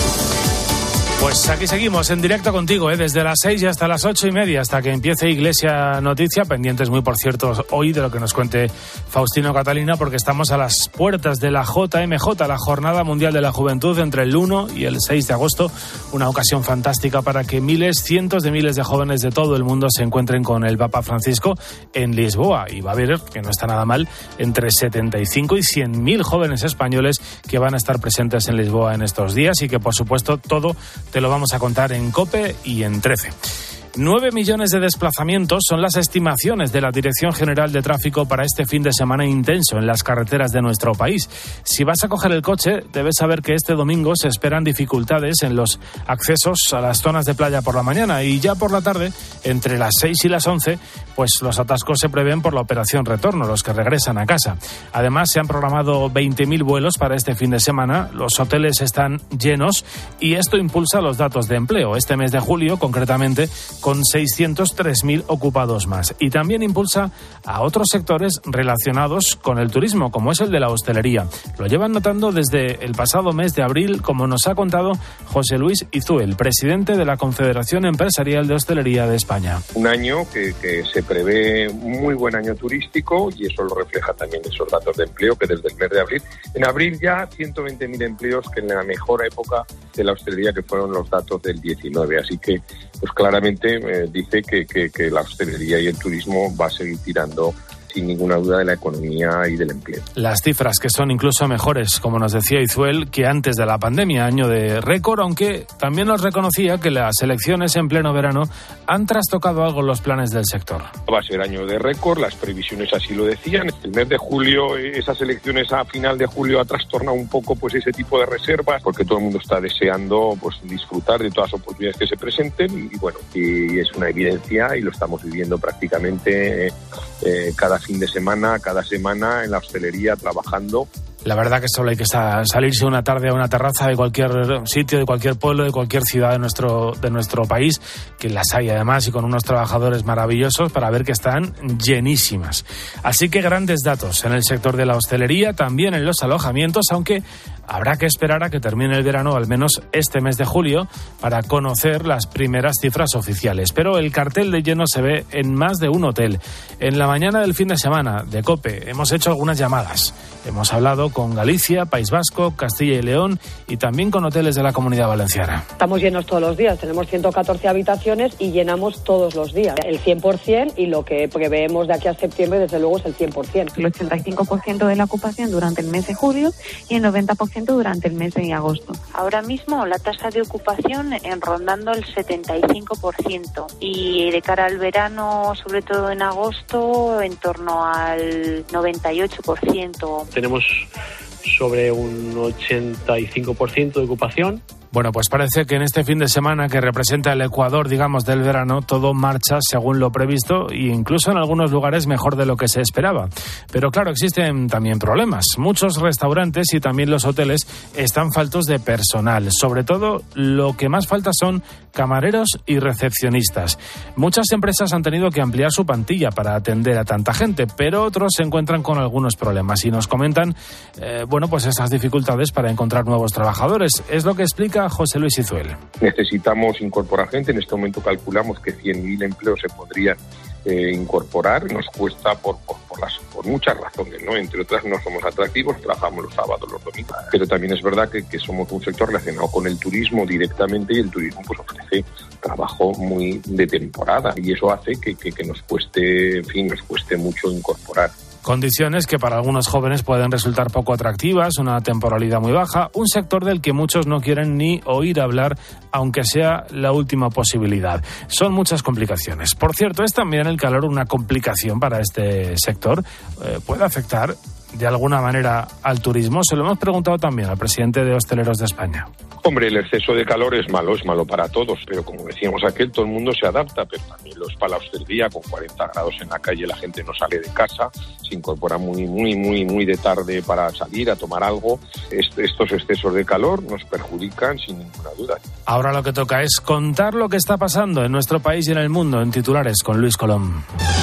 Pues aquí seguimos en directo contigo, ¿eh? Desde las seis y hasta las ocho y media, hasta que empiece Iglesia Noticia, pendientes muy por cierto hoy de lo que nos cuente Faustino Catalina, porque estamos a las puertas de la J M J, la Jornada Mundial de la Juventud, entre el uno y el seis de agosto, una ocasión fantástica para que miles, cientos de miles de jóvenes de todo el mundo se encuentren con el Papa Francisco en Lisboa, y va a haber, que no está nada mal, entre setenta y cinco y cien mil jóvenes españoles que van a estar presentes en Lisboa en estos días, y que por supuesto todo te lo vamos a contar en COPE y en trece. Nueve millones de desplazamientos son las estimaciones de la Dirección General de Tráfico para este fin de semana intenso en las carreteras de nuestro país. Si vas a coger el coche, debes saber que este domingo se esperan dificultades en los accesos a las zonas de playa por la mañana, y ya por la tarde, entre las seis y las once, pues los atascos se prevén por la operación retorno, los que regresan a casa. Además, se han programado veinte mil vuelos para este fin de semana, los hoteles están llenos y esto impulsa los datos de empleo. Este mes de julio, concretamente, con seiscientos tres mil ocupados más. Y también impulsa a otros sectores relacionados con el turismo, como es el de la hostelería. Lo llevan notando desde el pasado mes de abril, como nos ha contado José Luis Izuel, presidente de la Confederación Empresarial de Hostelería de España. Un año que, que se prevé muy buen año turístico, y eso lo refleja también esos datos de empleo, que desde el mes de abril, en abril ya ciento veinte mil empleos, que en la mejor época de la hostelería, que fueron los datos del diecinueve. Así que, pues claramente eh, dice que, que, que la hostelería y el turismo va a seguir tirando sin ninguna duda de la economía y del empleo. Las cifras que son incluso mejores, como nos decía Izuel, que antes de la pandemia, año de récord, aunque también nos reconocía que las elecciones en pleno verano han trastocado algo los planes del sector. Va a ser año de récord, las previsiones así lo decían. El mes de julio, esas elecciones a final de julio ha trastornado un poco pues ese tipo de reservas, porque todo el mundo está deseando pues disfrutar de todas las oportunidades que se presenten, y bueno, y es una evidencia y lo estamos viviendo prácticamente eh, eh, cada fin de semana, cada semana en la hostelería trabajando. La verdad que solo hay que salirse una tarde a una terraza de cualquier sitio, de cualquier pueblo, de cualquier ciudad de nuestro, de nuestro país, que las hay además y con unos trabajadores maravillosos, para ver que están llenísimas. Así que grandes datos en el sector de la hostelería, también en los alojamientos, aunque habrá que esperar a que termine el verano, al menos este mes de julio, para conocer las primeras cifras oficiales. Pero el cartel de lleno se ve en más de un hotel. En la mañana del fin de semana de COPE hemos hecho algunas llamadas. Hemos hablado con Galicia, País Vasco, Castilla y León y también con hoteles de la Comunidad Valenciana. Estamos llenos todos los días, tenemos ciento catorce habitaciones y llenamos todos los días, el cien por ciento, y lo que preveemos de aquí a septiembre desde luego es el cien por ciento. El ochenta y cinco por ciento de la ocupación durante el mes de julio y el noventa por ciento durante el mes de agosto. Ahora mismo la tasa de ocupación en rondando el setenta y cinco por ciento y de cara al verano, sobre todo en agosto, en torno al noventa y ocho por ciento. Tenemos sobre un ochenta y cinco por ciento de ocupación Bueno, pues parece que en este fin de semana que representa el Ecuador, digamos, del verano, todo marcha según lo previsto e incluso en algunos lugares mejor de lo que se esperaba. Pero claro, existen también problemas. Muchos restaurantes y también los hoteles están faltos de personal. Sobre todo, lo que más falta son camareros y recepcionistas. Muchas empresas han tenido que ampliar su plantilla para atender a tanta gente, pero otros se encuentran con algunos problemas y nos comentan, eh, bueno, pues esas dificultades para encontrar nuevos trabajadores. Es lo que explica José Luis Izuel. Necesitamos incorporar gente. En este momento calculamos que cien mil empleos se podrían eh, incorporar. Nos cuesta por, por, por, las, por muchas razones, ¿no? Entre otras, no somos atractivos, trabajamos los sábados, los domingos. Pero también es verdad que, que somos un sector relacionado con el turismo directamente y el turismo pues ofrece trabajo muy de temporada y eso hace que, que, que nos cueste, en fin, nos cueste mucho incorporar. Condiciones que para algunos jóvenes pueden resultar poco atractivas, una temporalidad muy baja, un sector del que muchos no quieren ni oír hablar, aunque sea la última posibilidad. Son muchas complicaciones. Por cierto, ¿es también el calor una complicación para este sector? Eh, ¿Puede afectar de alguna manera al turismo? Se lo hemos preguntado también al presidente de Hosteleros de España. Hombre, el exceso de calor es malo, es malo para todos, pero como decíamos aquel, todo el mundo se adapta, pero también los para la hostelería, con cuarenta grados en la calle, la gente no sale de casa, se incorpora muy, muy, muy, muy de tarde para salir a tomar algo. Estos excesos de calor nos perjudican sin ninguna duda. Ahora lo que toca es contar lo que está pasando en nuestro país y en el mundo en titulares con Luis Colom.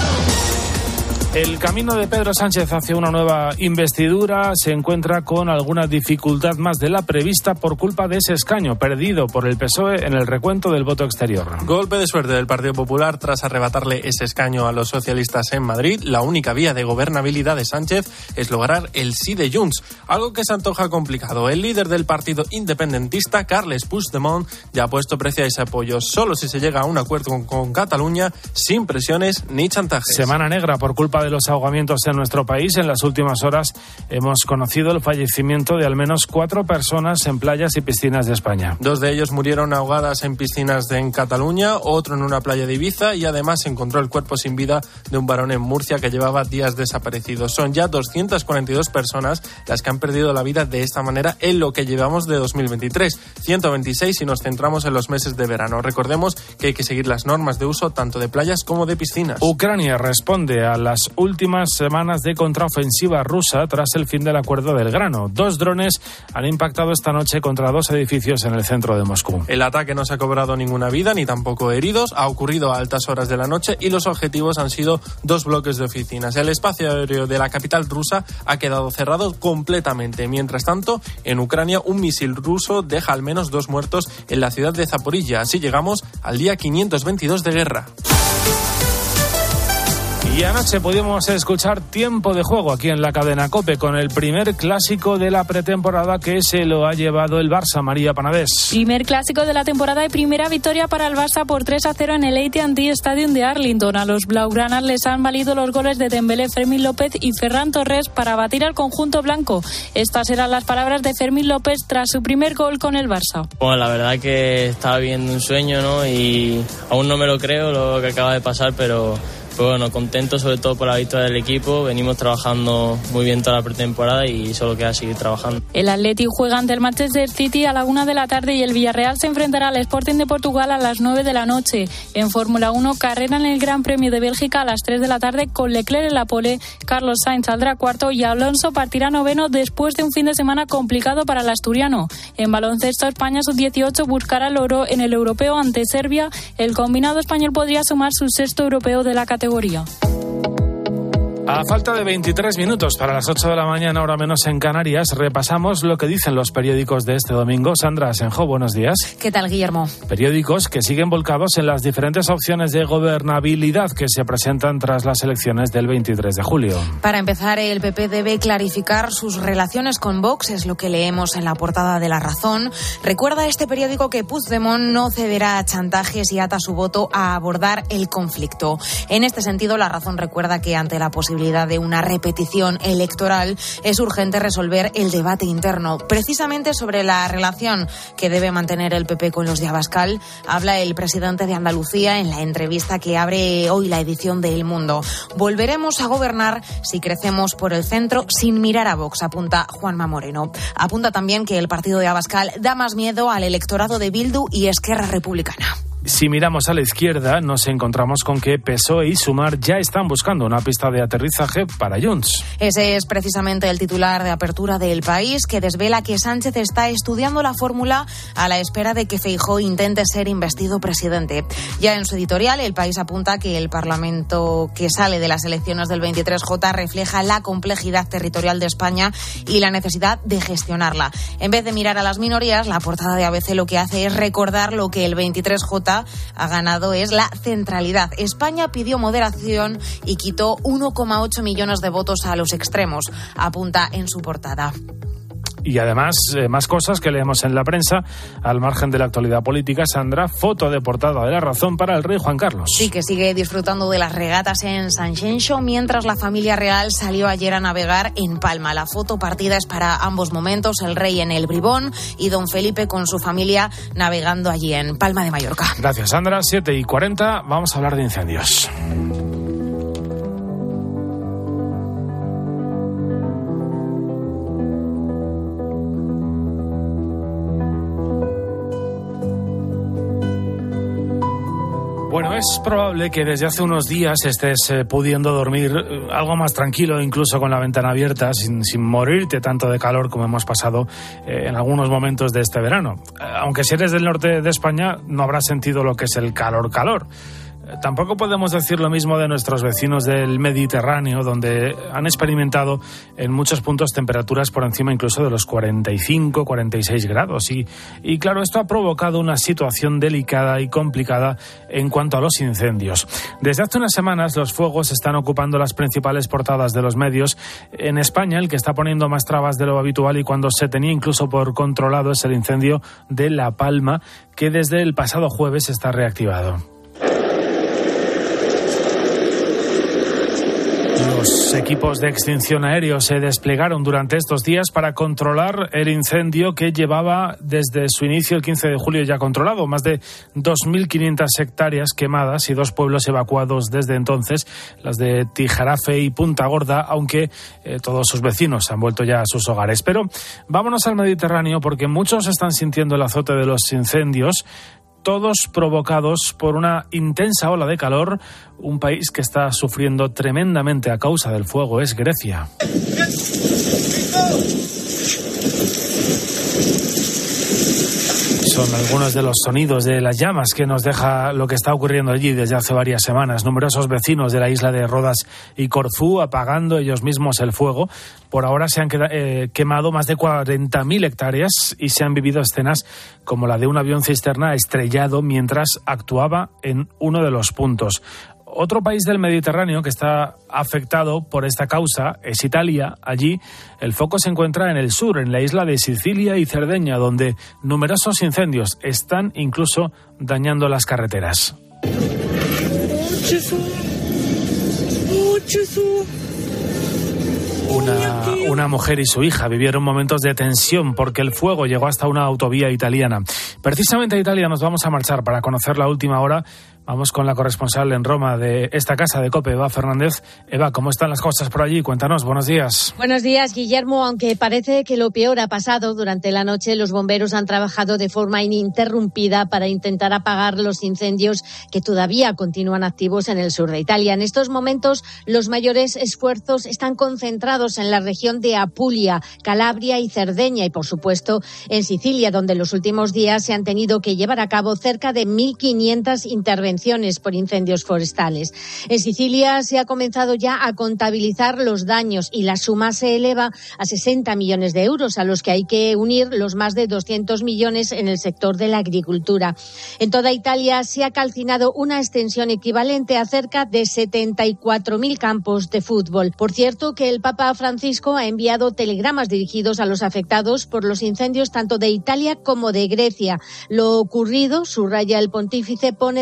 El camino de Pedro Sánchez hacia una nueva investidura se encuentra con alguna dificultad más de la prevista por culpa de ese escaño perdido por el P S O E en el recuento del voto exterior. Golpe de suerte del Partido Popular tras arrebatarle ese escaño a los socialistas en Madrid. La única vía de gobernabilidad de Sánchez es lograr el sí de Junts, algo que se antoja complicado. El líder del partido independentista, Carles Puigdemont, ya ha puesto precio a ese apoyo solo si se llega a un acuerdo con, con Cataluña, sin presiones ni chantajes. Semana negra por culpa de de los ahogamientos en nuestro país. En las últimas horas hemos conocido el fallecimiento de al menos cuatro personas en playas y piscinas de España. Dos de ellos murieron ahogadas en piscinas de en Cataluña, otro en una playa de Ibiza y además se encontró el cuerpo sin vida de un varón en Murcia que llevaba días desaparecido. Son ya doscientas cuarenta y dos personas las que han perdido la vida de esta manera en lo que llevamos de dos mil veintitrés, ciento veintiséis si nos centramos en los meses de verano. Recordemos que hay que seguir las normas de uso tanto de playas como de piscinas. Ucrania responde a las últimas semanas de contraofensiva rusa tras el fin del acuerdo del grano. Dos drones han impactado esta noche contra dos edificios en el centro de Moscú. El ataque no se ha cobrado ninguna vida ni tampoco heridos. Ha ocurrido a altas horas de la noche y los objetivos han sido dos bloques de oficinas. El espacio aéreo de la capital rusa ha quedado cerrado completamente. Mientras tanto, en Ucrania, un misil ruso deja al menos dos muertos en la ciudad de Zaporilla. Así llegamos al día quinientos veintidós de guerra. Y anoche pudimos escuchar Tiempo de Juego aquí en la cadena COPE con el primer clásico de la pretemporada que se lo ha llevado el Barça, María Panadés. Primer clásico de la temporada y primera victoria para el Barça por tres a cero en el A T and T Stadium de Arlington. A los blaugranas les han valido los goles de Dembélé, Fermín López y Ferran Torres para batir al conjunto blanco. Estas eran las palabras de Fermín López tras su primer gol con el Barça. Bueno, la verdad que estaba viviendo un sueño, ¿no? Y aún no me lo creo lo que acaba de pasar, pero... Pues bueno, contento sobre todo por la victoria del equipo. Venimos trabajando muy bien toda la pretemporada y solo queda seguir trabajando. El Athletic juega ante el Manchester City a la una de la tarde y el Villarreal se enfrentará al Sporting de Portugal a las nueve de la noche. En Fórmula uno, carrera en el Gran Premio de Bélgica a las tres de la tarde con Leclerc en la pole. Carlos Sainz saldrá cuarto y Alonso partirá noveno después de un fin de semana complicado para el asturiano. En baloncesto, España sub dieciocho buscará el oro en el europeo ante Serbia. El combinado español podría sumar su sexto europeo de la categoría. A falta de veintitrés minutos para las ocho de la mañana, hora menos en Canarias, repasamos lo que dicen los periódicos de este domingo. Sandra Asenjo, buenos días. ¿Qué tal, Guillermo? Periódicos que siguen volcados en las diferentes opciones de gobernabilidad que se presentan tras las elecciones del veintitrés de julio. Para empezar, el P P debe clarificar sus relaciones con Vox, es lo que leemos en la portada de La Razón. Recuerda este periódico que Puigdemont no cederá a chantajes y ata su voto a abordar el conflicto. En este sentido, La Razón recuerda que ante la posibilidad posibilidad de una repetición electoral, es urgente resolver el debate interno. Precisamente sobre la relación que debe mantener el P P con los de Abascal, habla el presidente de Andalucía en la entrevista que abre hoy la edición de El Mundo. Volveremos a gobernar si crecemos por el centro sin mirar a Vox, apunta Juanma Moreno. Apunta también que el partido de Abascal da más miedo al electorado de Bildu y Esquerra Republicana. Si miramos a la izquierda, nos encontramos con que P S O E y Sumar ya están buscando una pista de aterrizaje para Junts. Ese es precisamente el titular de apertura del País, que desvela que Sánchez está estudiando la fórmula a la espera de que Feijóo intente ser investido presidente. Ya en su editorial, El País apunta que el Parlamento que sale de las elecciones del veintitrés J refleja la complejidad territorial de España y la necesidad de gestionarla. En vez de mirar a las minorías, la portada de A B C lo que hace es recordar lo que el veintitrés J ha ganado, es la centralidad. España pidió moderación y quitó uno coma ocho millones de votos a los extremos, apunta en su portada. Y además, eh, más cosas que leemos en la prensa, al margen de la actualidad política. Sandra, foto de portada de La Razón para el rey Juan Carlos. Sí, que sigue disfrutando de las regatas en San Xenxo, mientras la familia real salió ayer a navegar en Palma. La foto partida es para ambos momentos, el rey en el Bribón y don Felipe con su familia navegando allí en Palma de Mallorca. Gracias, Sandra. siete y cuarenta, vamos a hablar de incendios. Bueno, es probable que desde hace unos días estés eh, pudiendo dormir eh, algo más tranquilo, incluso con la ventana abierta, sin, sin morirte tanto de calor como hemos pasado eh, en algunos momentos de este verano. Eh, aunque si eres del norte de España, no habrás sentido lo que es el calor-calor. Tampoco podemos decir lo mismo de nuestros vecinos del Mediterráneo, donde han experimentado en muchos puntos temperaturas por encima incluso de los cuarenta y cinco, cuarenta y seis grados. Y, y claro, esto ha provocado una situación delicada y complicada en cuanto a los incendios. Desde hace unas semanas los fuegos están ocupando las principales portadas de los medios. En España, el que está poniendo más trabas de lo habitual y cuando se tenía incluso por controlado es el incendio de La Palma, que desde el pasado jueves está reactivado. Los equipos de extinción aéreo se desplegaron durante estos días para controlar el incendio que llevaba desde su inicio el quince de julio ya controlado. Más de dos mil quinientas hectáreas quemadas y dos pueblos evacuados desde entonces, las de Tijarafe y Punta Gorda, aunque eh, todos sus vecinos han vuelto ya a sus hogares. Pero vámonos al Mediterráneo porque muchos están sintiendo el azote de los incendios, todos provocados por una intensa ola de calor. Un país que está sufriendo tremendamente a causa del fuego es Grecia. Son algunos de los sonidos de las llamas que nos deja lo que está ocurriendo allí desde hace varias semanas. Numerosos vecinos de la isla de Rodas y Corfú apagando ellos mismos el fuego. Por ahora se han queda, eh, quemado más de cuarenta mil hectáreas y se han vivido escenas como la de un avión cisterna estrellado mientras actuaba en uno de los puntos. Otro país del Mediterráneo que está afectado por esta causa es Italia. Allí el foco se encuentra en el sur, en la isla de Sicilia y Cerdeña, donde numerosos incendios están incluso dañando las carreteras. Una, una mujer y su hija vivieron momentos de tensión porque el fuego llegó hasta una autovía italiana. Precisamente a Italia nos vamos a marchar para conocer la última hora. Vamos con la corresponsal en Roma de esta casa de COPE, Eva Fernández. Eva, ¿cómo están las cosas por allí? Cuéntanos, buenos días. Buenos días, Guillermo. Aunque parece que lo peor ha pasado, durante la noche los bomberos han trabajado de forma ininterrumpida para intentar apagar los incendios que todavía continúan activos en el sur de Italia. En estos momentos, los mayores esfuerzos están concentrados en la región de Apulia, Calabria y Cerdeña y, por supuesto, en Sicilia, donde en los últimos días se han tenido que llevar a cabo cerca de mil quinientas intervenciones por incendios forestales. En Sicilia se ha comenzado ya a contabilizar los daños y la suma se eleva a sesenta millones de euros, a los que hay que unir los más de doscientos millones en el sector de la agricultura. En toda Italia se ha calcinado una extensión equivalente a cerca de setenta y cuatro mil campos de fútbol. Por cierto, que el Papa Francisco ha enviado telegramas dirigidos a los afectados por los incendios tanto de Italia como de Grecia. Lo ocurrido, subraya el pontífice, pone de relieve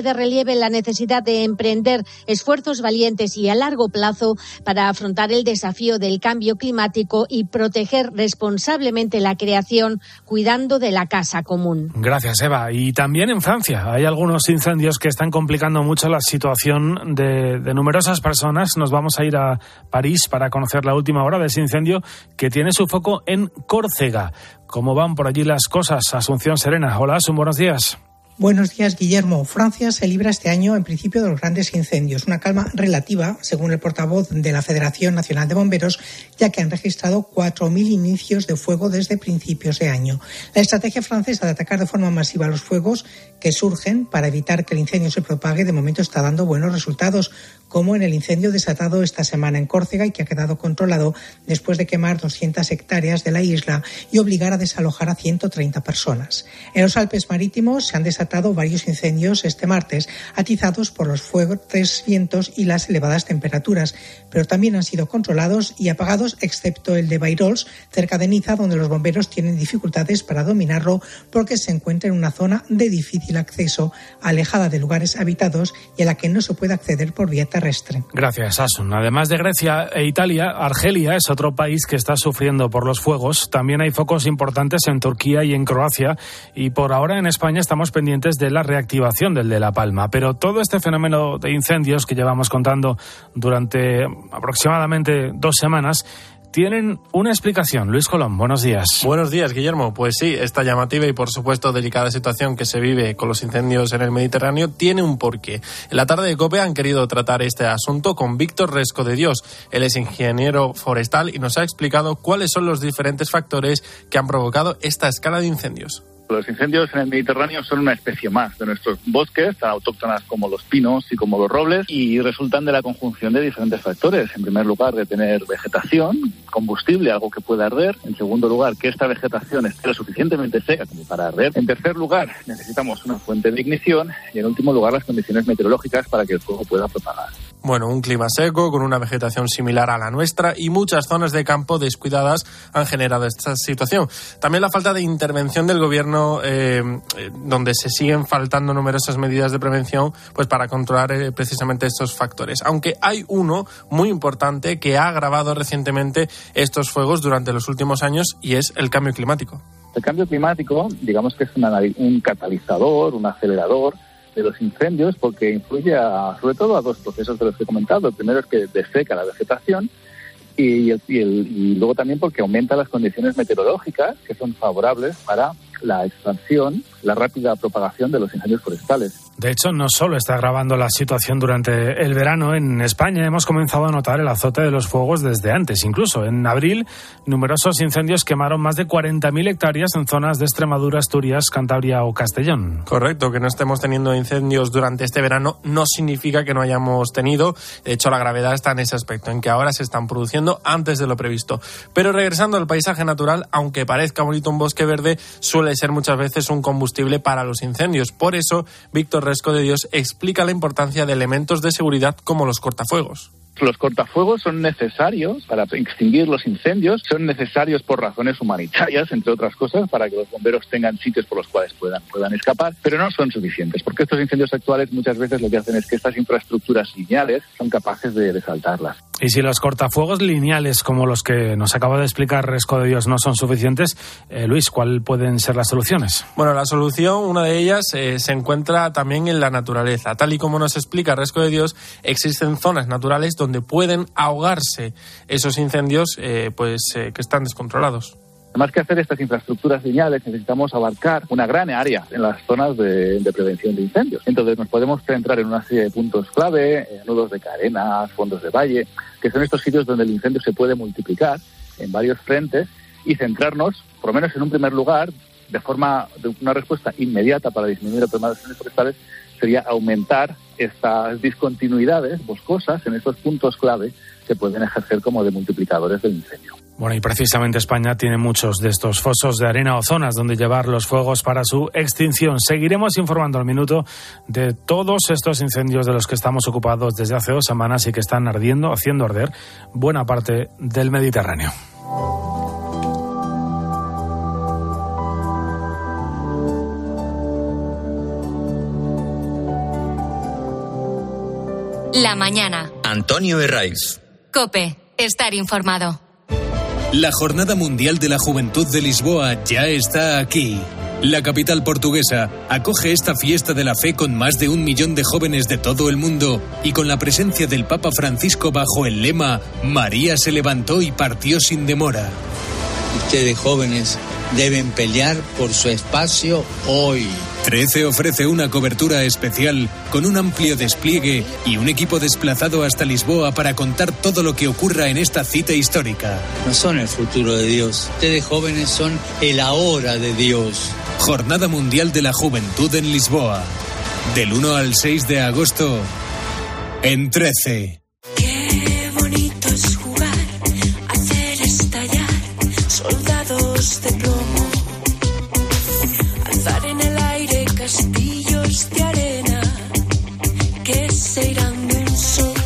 relieve la necesidad de emprender esfuerzos valientes y a largo plazo para afrontar el desafío del cambio climático y proteger responsablemente la creación, cuidando de la casa común. Gracias, Eva. Y también en Francia hay algunos incendios que están complicando mucho la situación de, de numerosas personas. Nos vamos a ir a París para conocer la última hora de ese incendio que tiene su foco en Córcega. ¿Cómo van por allí las cosas? Asunción Serena. Hola, Asun, buenos días. Buenos días, Guillermo. Francia se libra este año, en principio, de los grandes incendios. Una calma relativa, según el portavoz de la Federación Nacional de Bomberos, ya que han registrado cuatro mil inicios de fuego desde principios de año. La estrategia francesa de atacar de forma masiva los fuegos que surgen para evitar que el incendio se propague, de momento está dando buenos resultados, como en el incendio desatado esta semana en Córcega y que ha quedado controlado después de quemar doscientas hectáreas de la isla y obligar a desalojar a ciento treinta personas. En los Alpes marítimos se han desatado varios incendios este martes, atizados por los fuertes vientos y las elevadas temperaturas, pero también han sido controlados y apagados, excepto el de Bairols, cerca de Niza, donde los bomberos tienen dificultades para dominarlo porque se encuentra en una zona de difícil acceso, alejada de lugares habitados y a la que no se puede acceder por vía terrestre. Gracias, Asun. Además de Grecia e Italia, Argelia es otro país que está sufriendo por los fuegos. También hay focos importantes en Turquía y en Croacia, y por ahora en España estamos pendientes de la reactivación del de La Palma. Pero todo este fenómeno de incendios que llevamos contando durante aproximadamente dos semanas tienen una explicación. Luis Colón, buenos días. Buenos días, Guillermo. Pues sí, esta llamativa y por supuesto delicada situación que se vive con los incendios en el Mediterráneo tiene un porqué. En la tarde de COPE han querido tratar este asunto con Víctor Resco de Dios. Él es ingeniero forestal y nos ha explicado cuáles son los diferentes factores que han provocado esta escala de incendios. Los incendios en el Mediterráneo son una especie más de nuestros bosques, tan autóctonas como los pinos y como los robles, y resultan de la conjunción de diferentes factores. En primer lugar, de tener vegetación, combustible, algo que pueda arder. En segundo lugar, que esta vegetación esté lo suficientemente seca como para arder. En tercer lugar, necesitamos una fuente de ignición. Y en último lugar, las condiciones meteorológicas para que el fuego pueda propagar. Bueno, un clima seco, con una vegetación similar a la nuestra y muchas zonas de campo descuidadas han generado esta situación. También la falta de intervención del gobierno, eh, donde se siguen faltando numerosas medidas de prevención pues para controlar eh, precisamente estos factores. Aunque hay uno muy importante que ha agravado recientemente estos fuegos durante los últimos años y es el cambio climático. El cambio climático, digamos que es una, un catalizador, un acelerador de los incendios, porque influye a, sobre todo a dos procesos de los que he comentado. El primero es que deseca la vegetación y, el, y, el, y luego también porque aumenta las condiciones meteorológicas que son favorables para la expansión, la rápida propagación de los incendios forestales. De hecho, no solo está agravando la situación durante el verano. En España hemos comenzado a notar el azote de los fuegos desde antes. Incluso en abril, numerosos incendios quemaron más de cuarenta mil hectáreas en zonas de Extremadura, Asturias, Cantabria o Castellón. Correcto, que no estemos teniendo incendios durante este verano no significa que no hayamos tenido. De hecho, la gravedad está en ese aspecto, en que ahora se están produciendo antes de lo previsto. Pero regresando al paisaje natural, aunque parezca bonito un bosque verde, suele ser muchas veces un combustible para los incendios. Por eso, Víctor Resco de Dios explica la importancia de elementos de seguridad como los cortafuegos. Los cortafuegos son necesarios para extinguir los incendios, son necesarios por razones humanitarias, entre otras cosas, para que los bomberos tengan sitios por los cuales puedan, puedan escapar, pero no son suficientes, porque estos incendios actuales muchas veces lo que hacen es que estas infraestructuras lineales son capaces de, de saltarlas. Y si los cortafuegos lineales, como los que nos acaba de explicar Resco de Dios, no son suficientes, eh, Luis, ¿cuáles pueden ser las soluciones? Bueno, la solución, una de ellas, eh, se encuentra también en la naturaleza. Tal y como nos explica Resco de Dios, existen zonas naturales donde pueden ahogarse esos incendios eh, pues eh, que están descontrolados. Más que hacer estas infraestructuras lineales, necesitamos abarcar una gran área en las zonas de, de prevención de incendios. Entonces nos podemos centrar en una serie de puntos clave, eh, nudos de carenas, fondos de valle, que son estos sitios donde el incendio se puede multiplicar en varios frentes y centrarnos, por lo menos en un primer lugar, de forma de una respuesta inmediata para disminuir el problema de incendios forestales, sería aumentar estas discontinuidades boscosas en estos puntos clave que pueden ejercer como de multiplicadores del incendio. Bueno, y precisamente España tiene muchos de estos fosos de arena o zonas donde llevar los fuegos para su extinción. Seguiremos informando al minuto de todos estos incendios de los que estamos ocupados desde hace dos semanas y que están ardiendo, haciendo arder buena parte del Mediterráneo. La mañana. Antonio Herraiz. COPE. Estar informado. La Jornada Mundial de la Juventud de Lisboa ya está aquí. La capital portuguesa acoge esta fiesta de la fe con más de un millón de jóvenes de todo el mundo y con la presencia del Papa Francisco bajo el lema María se levantó y partió sin demora. Ustedes jóvenes deben pelear por su espacio hoy. trece ofrece una cobertura especial con un amplio despliegue y un equipo desplazado hasta Lisboa para contar todo lo que ocurra en esta cita histórica. No son el futuro de Dios. Ustedes jóvenes son el ahora de Dios. Jornada Mundial de la Juventud en Lisboa. Del uno al seis de agosto en trece. Qué bonito es jugar, hacer estallar soldados de plomo, alzar en el aire castillos de arena que se irán de un soplo.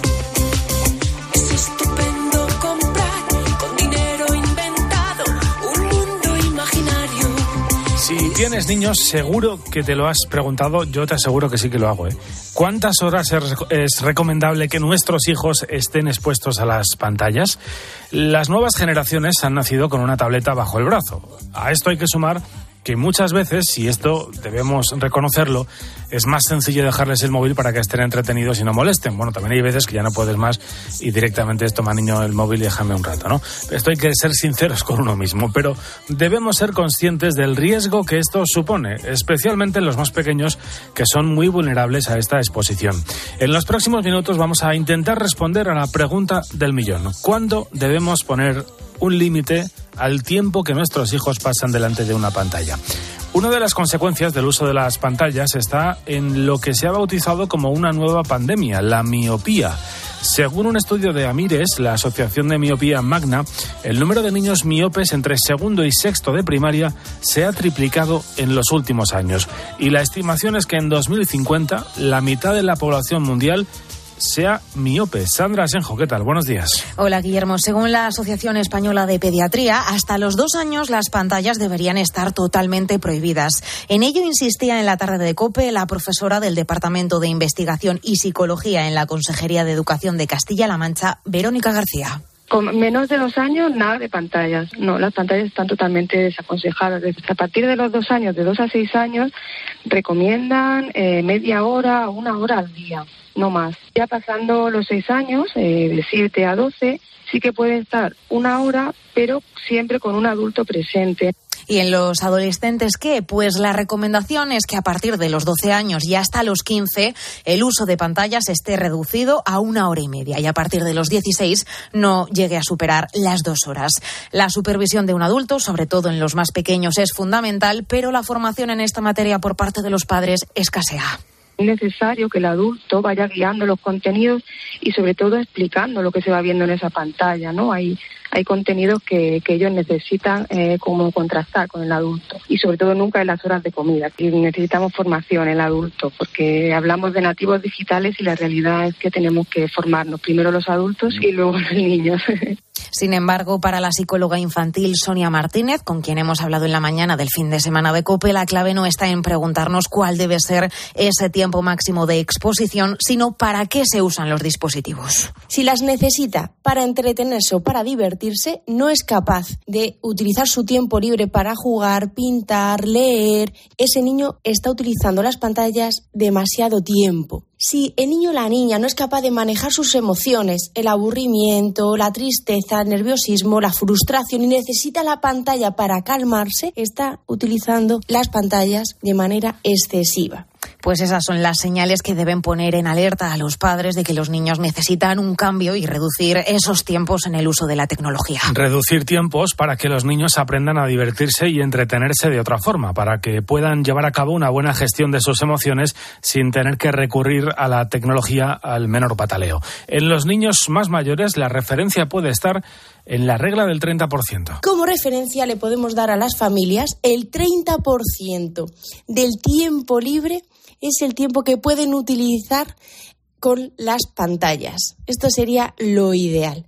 Es estupendo comprar con dinero inventado un mundo imaginario. Si tienes niños, seguro que te lo has preguntado. Yo te aseguro que sí que lo hago, ¿eh? ¿Cuántas horas es, es recomendable que nuestros hijos estén expuestos a las pantallas? Las nuevas generaciones han nacido con una tableta bajo el brazo. A esto hay que sumar que muchas veces, y esto debemos reconocerlo, es más sencillo dejarles el móvil para que estén entretenidos y no molesten. Bueno, también hay veces que ya no puedes más y directamente es toma niño el móvil y déjame un rato, ¿no? Esto hay que ser sinceros con uno mismo, pero debemos ser conscientes del riesgo que esto supone, especialmente en los más pequeños que son muy vulnerables a esta exposición. En los próximos minutos vamos a intentar responder a la pregunta del millón. ¿Cuándo debemos poner un límite al tiempo que nuestros hijos pasan delante de una pantalla? Una de las consecuencias del uso de las pantallas está en lo que se ha bautizado como una nueva pandemia, la miopía. Según un estudio de Amires, la Asociación de Miopía Magna, el número de niños miopes entre segundo y sexto de primaria se ha triplicado en los últimos años. Y la estimación es que en dos mil cincuenta la mitad de la población mundial sea miope. Sandra Asenjo, ¿qué tal? Buenos días. Hola, Guillermo. Según la Asociación Española de Pediatría, hasta los dos años las pantallas deberían estar totalmente prohibidas. En ello insistía en la tarde de COPE la profesora del Departamento de Investigación y Psicología en la Consejería de Educación de Castilla-La Mancha, Verónica García. Con menos de dos años, nada de pantallas. No, las pantallas están totalmente desaconsejadas. A partir de los dos años, de dos a seis años, recomiendan eh, media hora o una hora al día, no más. Ya pasando los seis años, eh, de siete a doce, sí que puede estar una hora, pero siempre con un adulto presente. ¿Y en los adolescentes qué? Pues la recomendación es que a partir de los doce años y hasta los quince el uso de pantallas esté reducido a una hora y media y a partir de los dieciséis no llegue a superar las dos horas. La supervisión de un adulto, sobre todo en los más pequeños, es fundamental, pero la formación en esta materia por parte de los padres escasea. Es necesario que el adulto vaya guiando los contenidos y sobre todo explicando lo que se va viendo en esa pantalla, ¿no? Hay hay contenidos que, que ellos necesitan eh, como contrastar con el adulto y sobre todo nunca en las horas de comida. Y necesitamos formación en el adulto porque hablamos de nativos digitales y la realidad es que tenemos que formarnos primero los adultos y luego los niños. Sin embargo, para la psicóloga infantil Sonia Martínez, con quien hemos hablado en la mañana del fin de semana de COPE, la clave no está en preguntarnos cuál debe ser ese tiempo máximo de exposición, sino para qué se usan los dispositivos. Si las necesita para entretenerse o para divertirse, no es capaz de utilizar su tiempo libre para jugar, pintar, leer, ese niño está utilizando las pantallas demasiado tiempo. Si el niño o la niña no es capaz de manejar sus emociones, el aburrimiento, la tristeza, el nerviosismo, la frustración y necesita la pantalla para calmarse, está utilizando las pantallas de manera excesiva. Pues esas son las señales que deben poner en alerta a los padres de que los niños necesitan un cambio y reducir esos tiempos en el uso de la tecnología. Reducir tiempos para que los niños aprendan a divertirse y entretenerse de otra forma, para que puedan llevar a cabo una buena gestión de sus emociones sin tener que recurrir a la tecnología al menor pataleo. En los niños más mayores la referencia puede estar en la regla del treinta por ciento. Como referencia le podemos dar a las familias el treinta por ciento del tiempo libre es el tiempo que pueden utilizar con las pantallas. Esto sería lo ideal.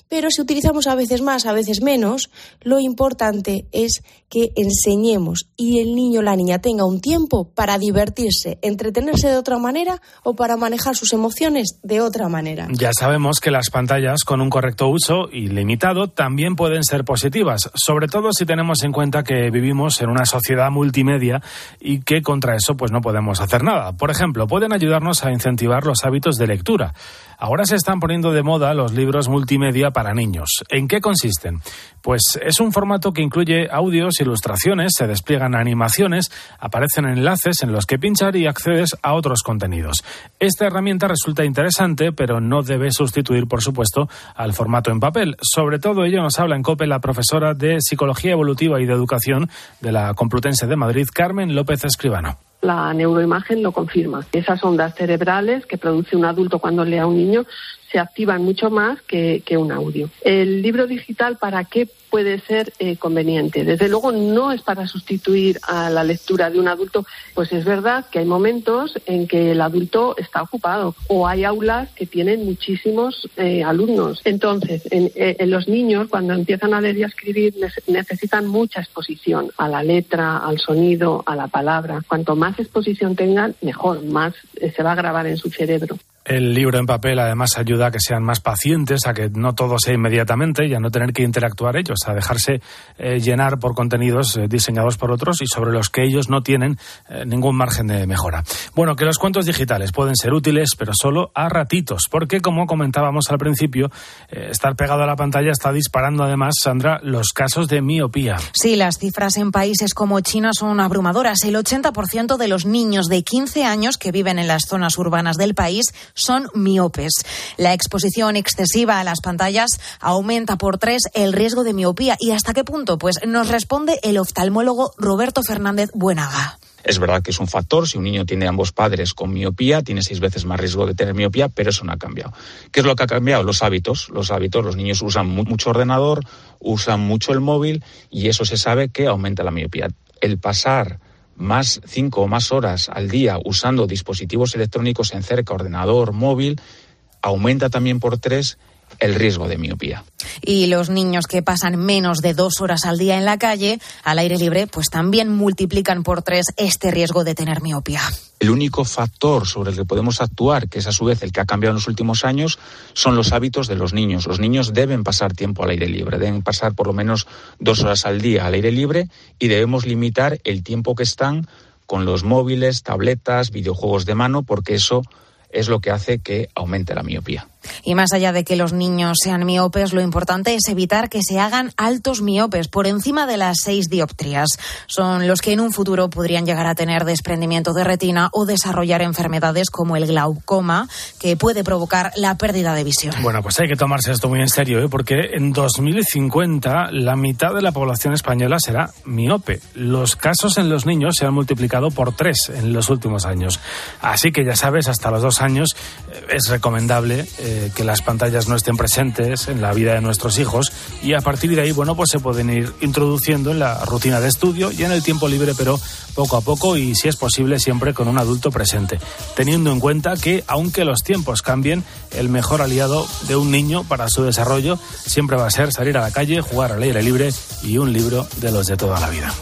pero si utilizamos a veces más, a veces menos, lo importante es que enseñemos y el niño o la niña tenga un tiempo para divertirse, entretenerse de otra manera o para manejar sus emociones de otra manera. Ya sabemos que las pantallas con un correcto uso y limitado también pueden ser positivas, sobre todo si tenemos en cuenta que vivimos en una sociedad multimedia y que contra eso pues no podemos hacer nada. Por ejemplo, pueden ayudarnos a incentivar los hábitos de lectura. Ahora se están poniendo de moda los libros multimedia para niños. ¿En qué consisten? Pues es un formato que incluye audios, ilustraciones, se despliegan animaciones, aparecen enlaces en los que pinchar y accedes a otros contenidos. Esta herramienta resulta interesante, pero no debe sustituir, por supuesto, al formato en papel. Sobre todo ello nos habla en COPE la profesora de Psicología Evolutiva y de Educación de la Complutense de Madrid, Carmen López Escribano. La neuroimagen lo confirma. Esas ondas cerebrales que produce un adulto cuando lee a un niño se activan mucho más que, que un audio. El libro digital, ¿para qué puede ser eh, conveniente? Desde luego no es para sustituir a la lectura de un adulto, pues es verdad que hay momentos en que el adulto está ocupado o hay aulas que tienen muchísimos eh, alumnos. Entonces, en, en los niños, cuando empiezan a leer y a escribir, necesitan mucha exposición a la letra, al sonido, a la palabra. Cuanto más exposición tengan, mejor, más eh, se va a grabar en su cerebro. El libro en papel además ayuda a que sean más pacientes, a que no todo sea inmediatamente y a no tener que interactuar ellos, a dejarse eh, llenar por contenidos eh, diseñados por otros y sobre los que ellos no tienen eh, ningún margen de mejora. Bueno, que los cuentos digitales pueden ser útiles, pero solo a ratitos, porque como comentábamos al principio, eh, estar pegado a la pantalla está disparando además, Sandra, los casos de miopía. Sí, las cifras en países como China son abrumadoras. El ochenta por ciento de los niños de quince años que viven en las zonas urbanas del país son miopes. La exposición excesiva a las pantallas aumenta por tres el riesgo de miopía. ¿Y hasta qué punto? Pues nos responde el oftalmólogo Roberto Fernández Buenaga. Es verdad que es un factor, si un niño tiene ambos padres con miopía, tiene seis veces más riesgo de tener miopía, pero eso no ha cambiado. ¿Qué es lo que ha cambiado? Los hábitos. Los hábitos, los niños usan mucho ordenador, usan mucho el móvil y eso se sabe que aumenta la miopía. El pasar más cinco o más horas al día usando dispositivos electrónicos en cerca, ordenador, móvil, aumenta también por tres el riesgo de miopía. Y los niños que pasan menos de dos horas al día en la calle, al aire libre, pues también multiplican por tres este riesgo de tener miopía. El único factor sobre el que podemos actuar, que es a su vez el que ha cambiado en los últimos años, son los hábitos de los niños. Los niños deben pasar tiempo al aire libre, deben pasar por lo menos dos horas al día al aire libre y debemos limitar el tiempo que están con los móviles, tabletas, videojuegos de mano, porque eso es lo que hace que aumente la miopía. Y más allá de que los niños sean miopes, lo importante es evitar que se hagan altos miopes por encima de las seis dioptrías. Son los que en un futuro podrían llegar a tener desprendimiento de retina o desarrollar enfermedades como el glaucoma, que puede provocar la pérdida de visión. Bueno, pues hay que tomarse esto muy en serio, ¿eh? Porque en dos mil cincuenta la mitad de la población española será miope. Los casos en los niños se han multiplicado por tres en los últimos años. Así que ya sabes, hasta los dos años eh, es recomendable eh, que las pantallas no estén presentes en la vida de nuestros hijos y a partir de ahí, bueno, pues se pueden ir introduciendo en la rutina de estudio y en el tiempo libre, pero poco a poco y si es posible siempre con un adulto presente, teniendo en cuenta que aunque los tiempos cambien, el mejor aliado de un niño para su desarrollo siempre va a ser salir a la calle, jugar al aire libre y un libro de los de toda la vida.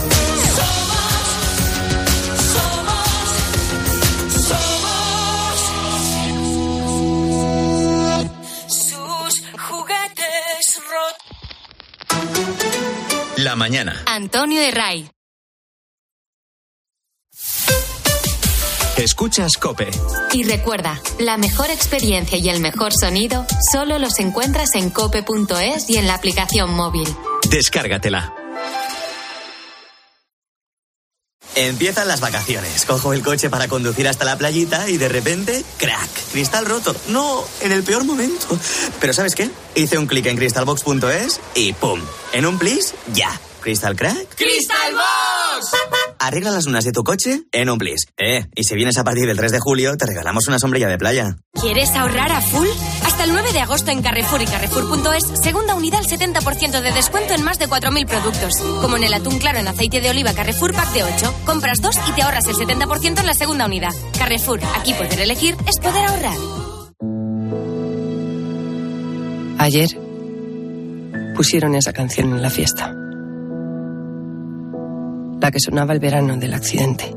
La mañana. Antonio Herray. Escuchas COPE. Y recuerda, la mejor experiencia y el mejor sonido solo los encuentras en cope punto es y en la aplicación móvil. Descárgatela. Empiezan las vacaciones. Cojo el coche para conducir hasta la playita y de repente, ¡crack! Cristal roto. No, en el peor momento. Pero ¿sabes qué? Hice un clic en crystalbox punto es y ¡pum! En un plis, ya. ¿Crystal crack? ¡Crystal Box! Arregla las lunas de tu coche en un plis. Eh, y si vienes a partir del tres de julio, te regalamos una sombrilla de playa. ¿Quieres ahorrar a full? Hasta el nueve de agosto en Carrefour y Carrefour punto es, segunda unidad al setenta por ciento de descuento en más de cuatro mil productos. Como en el atún claro en aceite de oliva Carrefour Pack de ocho. Compras dos y te ahorras el setenta por ciento en la segunda unidad. Carrefour, aquí poder elegir es poder ahorrar. Ayer pusieron esa canción en la fiesta. La que sonaba el verano del accidente.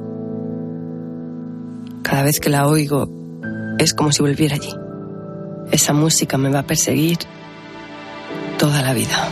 Cada vez que la oigo, es como si volviera allí. Esa música me va a perseguir toda la vida.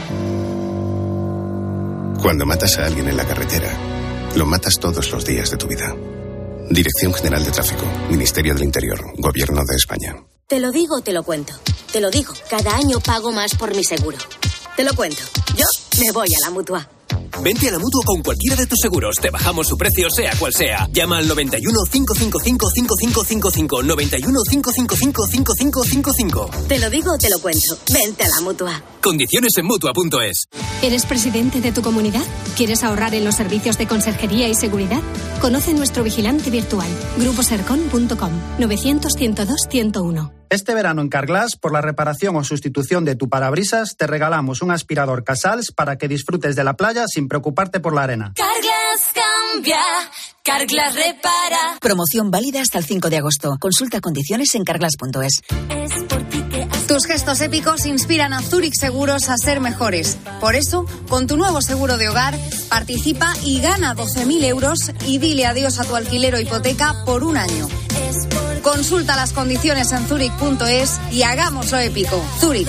Cuando matas a alguien en la carretera, lo matas todos los días de tu vida. Dirección General de Tráfico, Ministerio del Interior, Gobierno de España. Te lo digo, te lo cuento. Te lo digo, cada año pago más por mi seguro. Te lo cuento. Yo me voy a la Mutua. Vente a la Mutua con cualquiera de tus seguros. Te bajamos su precio, sea cual sea. Llama al noventa y uno, cinco cinco cinco, cinco cinco cinco cinco. noventa y uno, cinco cinco cinco, cinco cinco cinco cinco. Te lo digo, te lo cuento. Vente a la Mutua. Condiciones en Mutua punto es. ¿Eres presidente de tu comunidad? ¿Quieres ahorrar en los servicios de conserjería y seguridad? Conoce nuestro vigilante virtual. grupo sercon punto com. novecientos, ciento dos, ciento uno. Este verano en Carglass, por la reparación o sustitución de tu parabrisas, te regalamos un aspirador Casals para que disfrutes de la playa sin preocuparte por la arena. Carglass cambia, Carglass repara. Promoción válida hasta el cinco de agosto. Consulta condiciones en carglass punto es. Tus gestos épicos inspiran a Zurich Seguros a ser mejores. Por eso, con tu nuevo seguro de hogar, participa y gana doce mil euros y dile adiós a tu alquiler o hipoteca por un año. Consulta las condiciones en zurich punto es y hagámoslo épico. Zurich.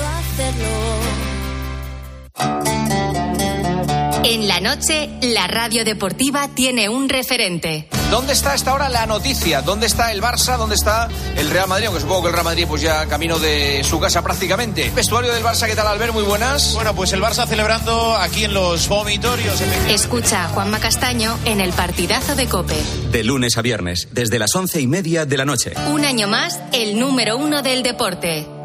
En la noche, la radio deportiva tiene un referente. ¿Dónde está a esta hora la noticia? ¿Dónde está el Barça? ¿Dónde está el Real Madrid? Aunque supongo que el Real Madrid pues ya camino de su casa prácticamente. Vestuario del Barça, ¿qué tal, Albert? Muy buenas. Bueno, pues el Barça celebrando aquí en los vomitorios. Escucha a Juanma Castaño en el partidazo de COPE. De lunes a viernes, desde las once y media de la noche. Un año más, el número uno del deporte.